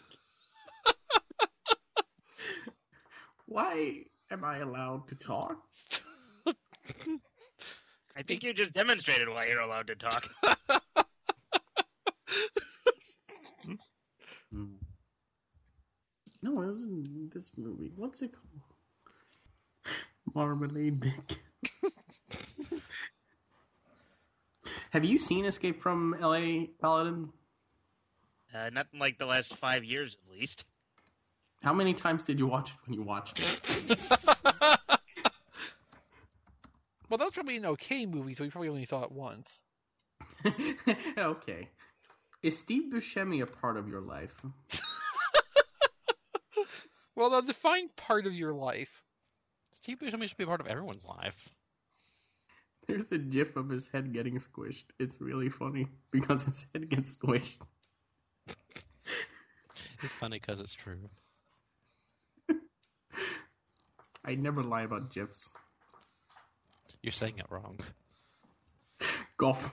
Why am I allowed to talk? I think you just demonstrated why you're allowed to talk. No, it wasn't this movie. What's it called? Marmalade Dick. Have you seen Escape from L A, Paladin? Uh, not in like the last five years, at least. How many times did you watch it when you watched it? Well, that was probably an okay movie, so we probably only saw it once. Okay. Is Steve Buscemi a part of your life? Well, the defined part of your life. Steve Buscemi should be a part of everyone's life. There's a gif of his head getting squished. It's really funny because his head gets squished. It's funny because it's true. I never lie about gifs. You're saying it wrong. Golf.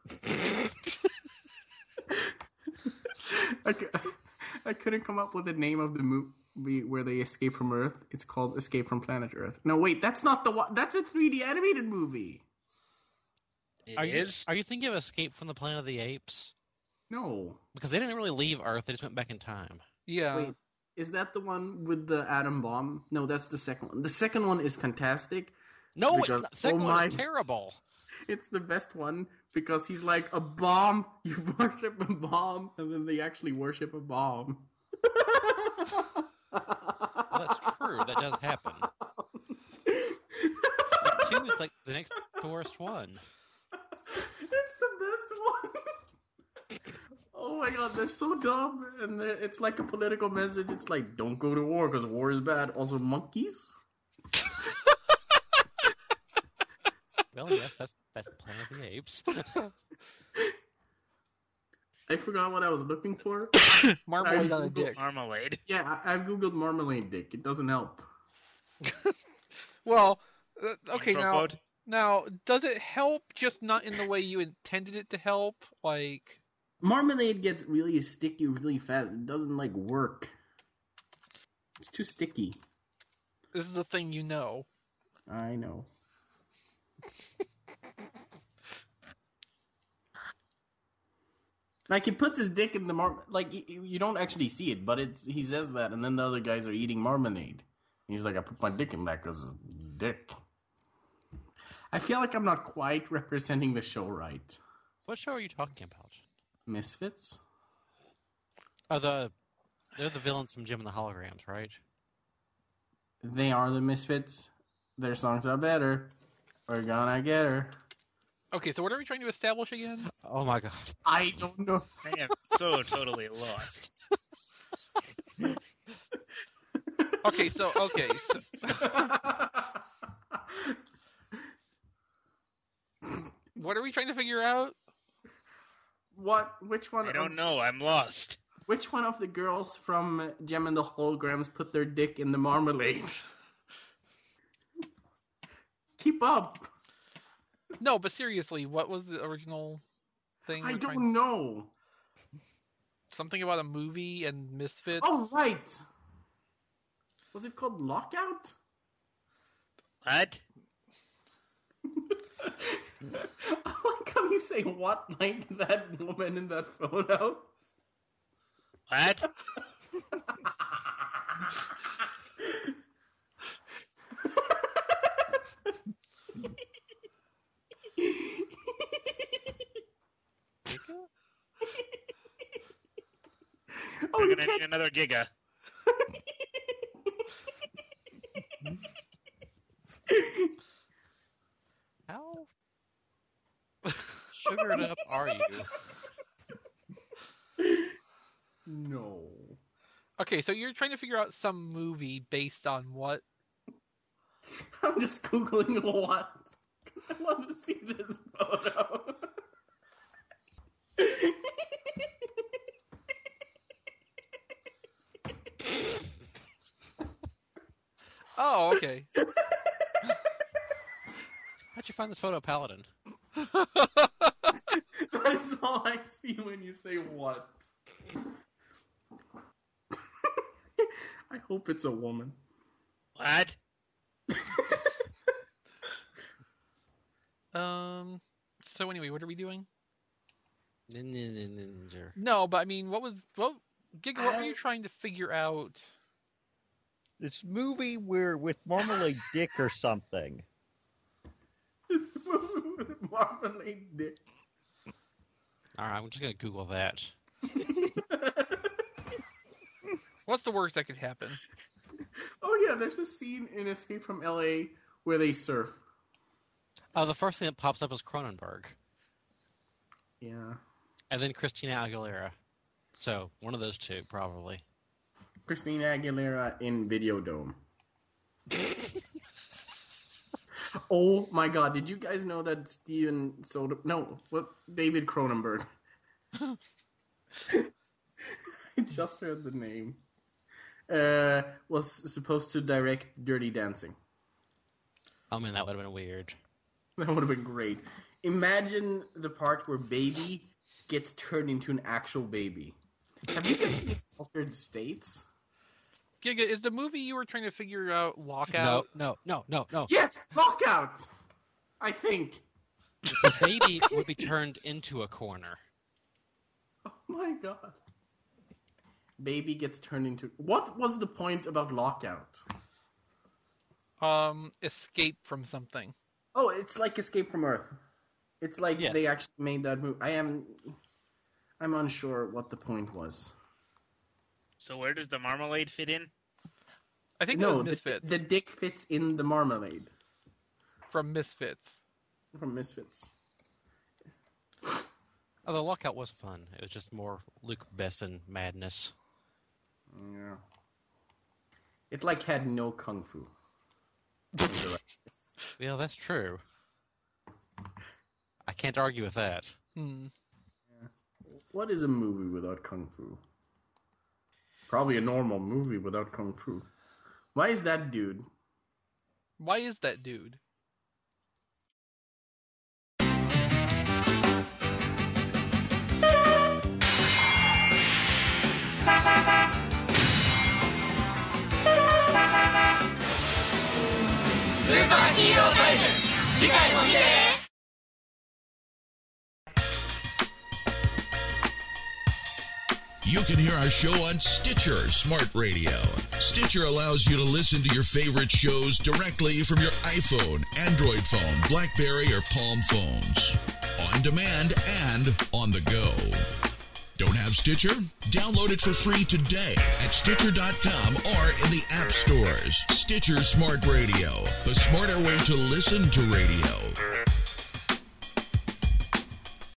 I, c- I couldn't come up with the name of the movie where they escape from Earth. It's called Escape from Planet Earth. No, wait, that's not the one. That's a three D animated movie. It Are is? you, are you thinking of Escape from the Planet of the Apes? No. Because they didn't really leave Earth, they just went back in time. Yeah. Wait, is that the one with the atom bomb? No, that's the second one. The second one is fantastic. No, Because- it's not. The second oh one my- is terrible. It's the best one because he's like, a bomb, you worship a bomb, and then they actually worship a bomb. Well, that's true. That does happen. But two is like the next worst one. It's the best one. Oh my god, they're so dumb. And they're- it's like a political message. It's like, don't go to war because war is bad. Also, monkeys? Well, yes, that's that's Planet of the Apes. I forgot what I was looking for. Marmalade I on a Googled- dick. Marmalade. Yeah, I, I've googled marmalade dick. It doesn't help. Well, uh, okay, Intro now, quote. now, does it help, just not in the way you intended it to help? Like, Marmalade gets really sticky really fast. It doesn't, like, work. It's too sticky. this is the thing you know. I know. Like, he puts his dick in the mar... Like, y- y- you don't actually see it, but it's he says that, and then the other guys are eating marmalade. He's like, I put my dick in that because dick. I feel like I'm not quite representing the show right. What show are you talking about? Misfits? Oh, the they're the villains from Jim and the Holograms, right? They are the Misfits. Their songs are better. We're gonna get her. Okay, so what are we trying to establish again? Oh my god. I don't know. I am so totally lost. Okay, so, okay. So, what are we trying to figure out? What? Which one? I don't of, know. I'm lost. Which one of the girls from Gem and the Holograms put their dick in the marmalade? Keep up. No, but seriously, what was the original thing? I we're don't trying- know. Something about a movie and Misfits? Oh, right. Was it called Lockout? What? I like how you say what like that woman in that photo. What? We're going to need another Giga. How sugared up are you? No. Okay, so you're trying to figure out some movie based on what? I'm just Googling what. Because I want to see this photo. Oh, okay. How'd you find this photo, Paladin? That's all I see when you say what. I hope it's a woman. What? um. So anyway, what are we doing? Ninja. No, but I mean, what was what? Giga, what were you trying to figure out? This movie where with Marmalade Dick or something. This movie with Marmalade Dick. All right, I'm just gonna Google that. What's the worst that could happen? Oh yeah, there's a scene in Escape from L A where they surf. Oh, the first thing that pops up is Cronenberg. Yeah. And then Christina Aguilera. So, one of those two, probably. Christina Aguilera in Videodome. Oh my god, did you guys know that Steven Soderbergh... No, what? David Cronenberg. I just heard the name. Uh, was supposed to direct Dirty Dancing. Oh man, that would have been weird. That would have been great. Imagine the part where Baby gets turned into an actual baby. Have you guys seen Altered States? Giga, is the movie you were trying to figure out Lockout? No, no, no, no, no. Yes, Lockout! I think. The baby would be turned into a corner. Oh my god. Baby gets turned into... What was the point about Lockout? Um, escape from something. Oh, it's like Escape from Earth. It's like Yes. they actually made that movie. I am... I'm unsure what the point was. So where does the marmalade fit in? I think that No, was the, Misfits. the dick fits in the marmalade. From Misfits. From Misfits. Oh, the Lockout was fun. It was just more Luke Besson madness. Yeah. It like had no kung fu. Yeah, that's true. I can't argue with that. Hmm. What is a movie without kung fu? Probably a normal movie without kung fu. Why is that dude? Why is that dude? You can hear our show on Stitcher Smart Radio. Stitcher allows you to listen to your favorite shows directly from your iPhone, Android phone, BlackBerry, or Palm phones. On demand and on the go. Don't have Stitcher? Download it for free today at Stitcher dot com or in the app stores. Stitcher Smart Radio, the smarter way to listen to radio.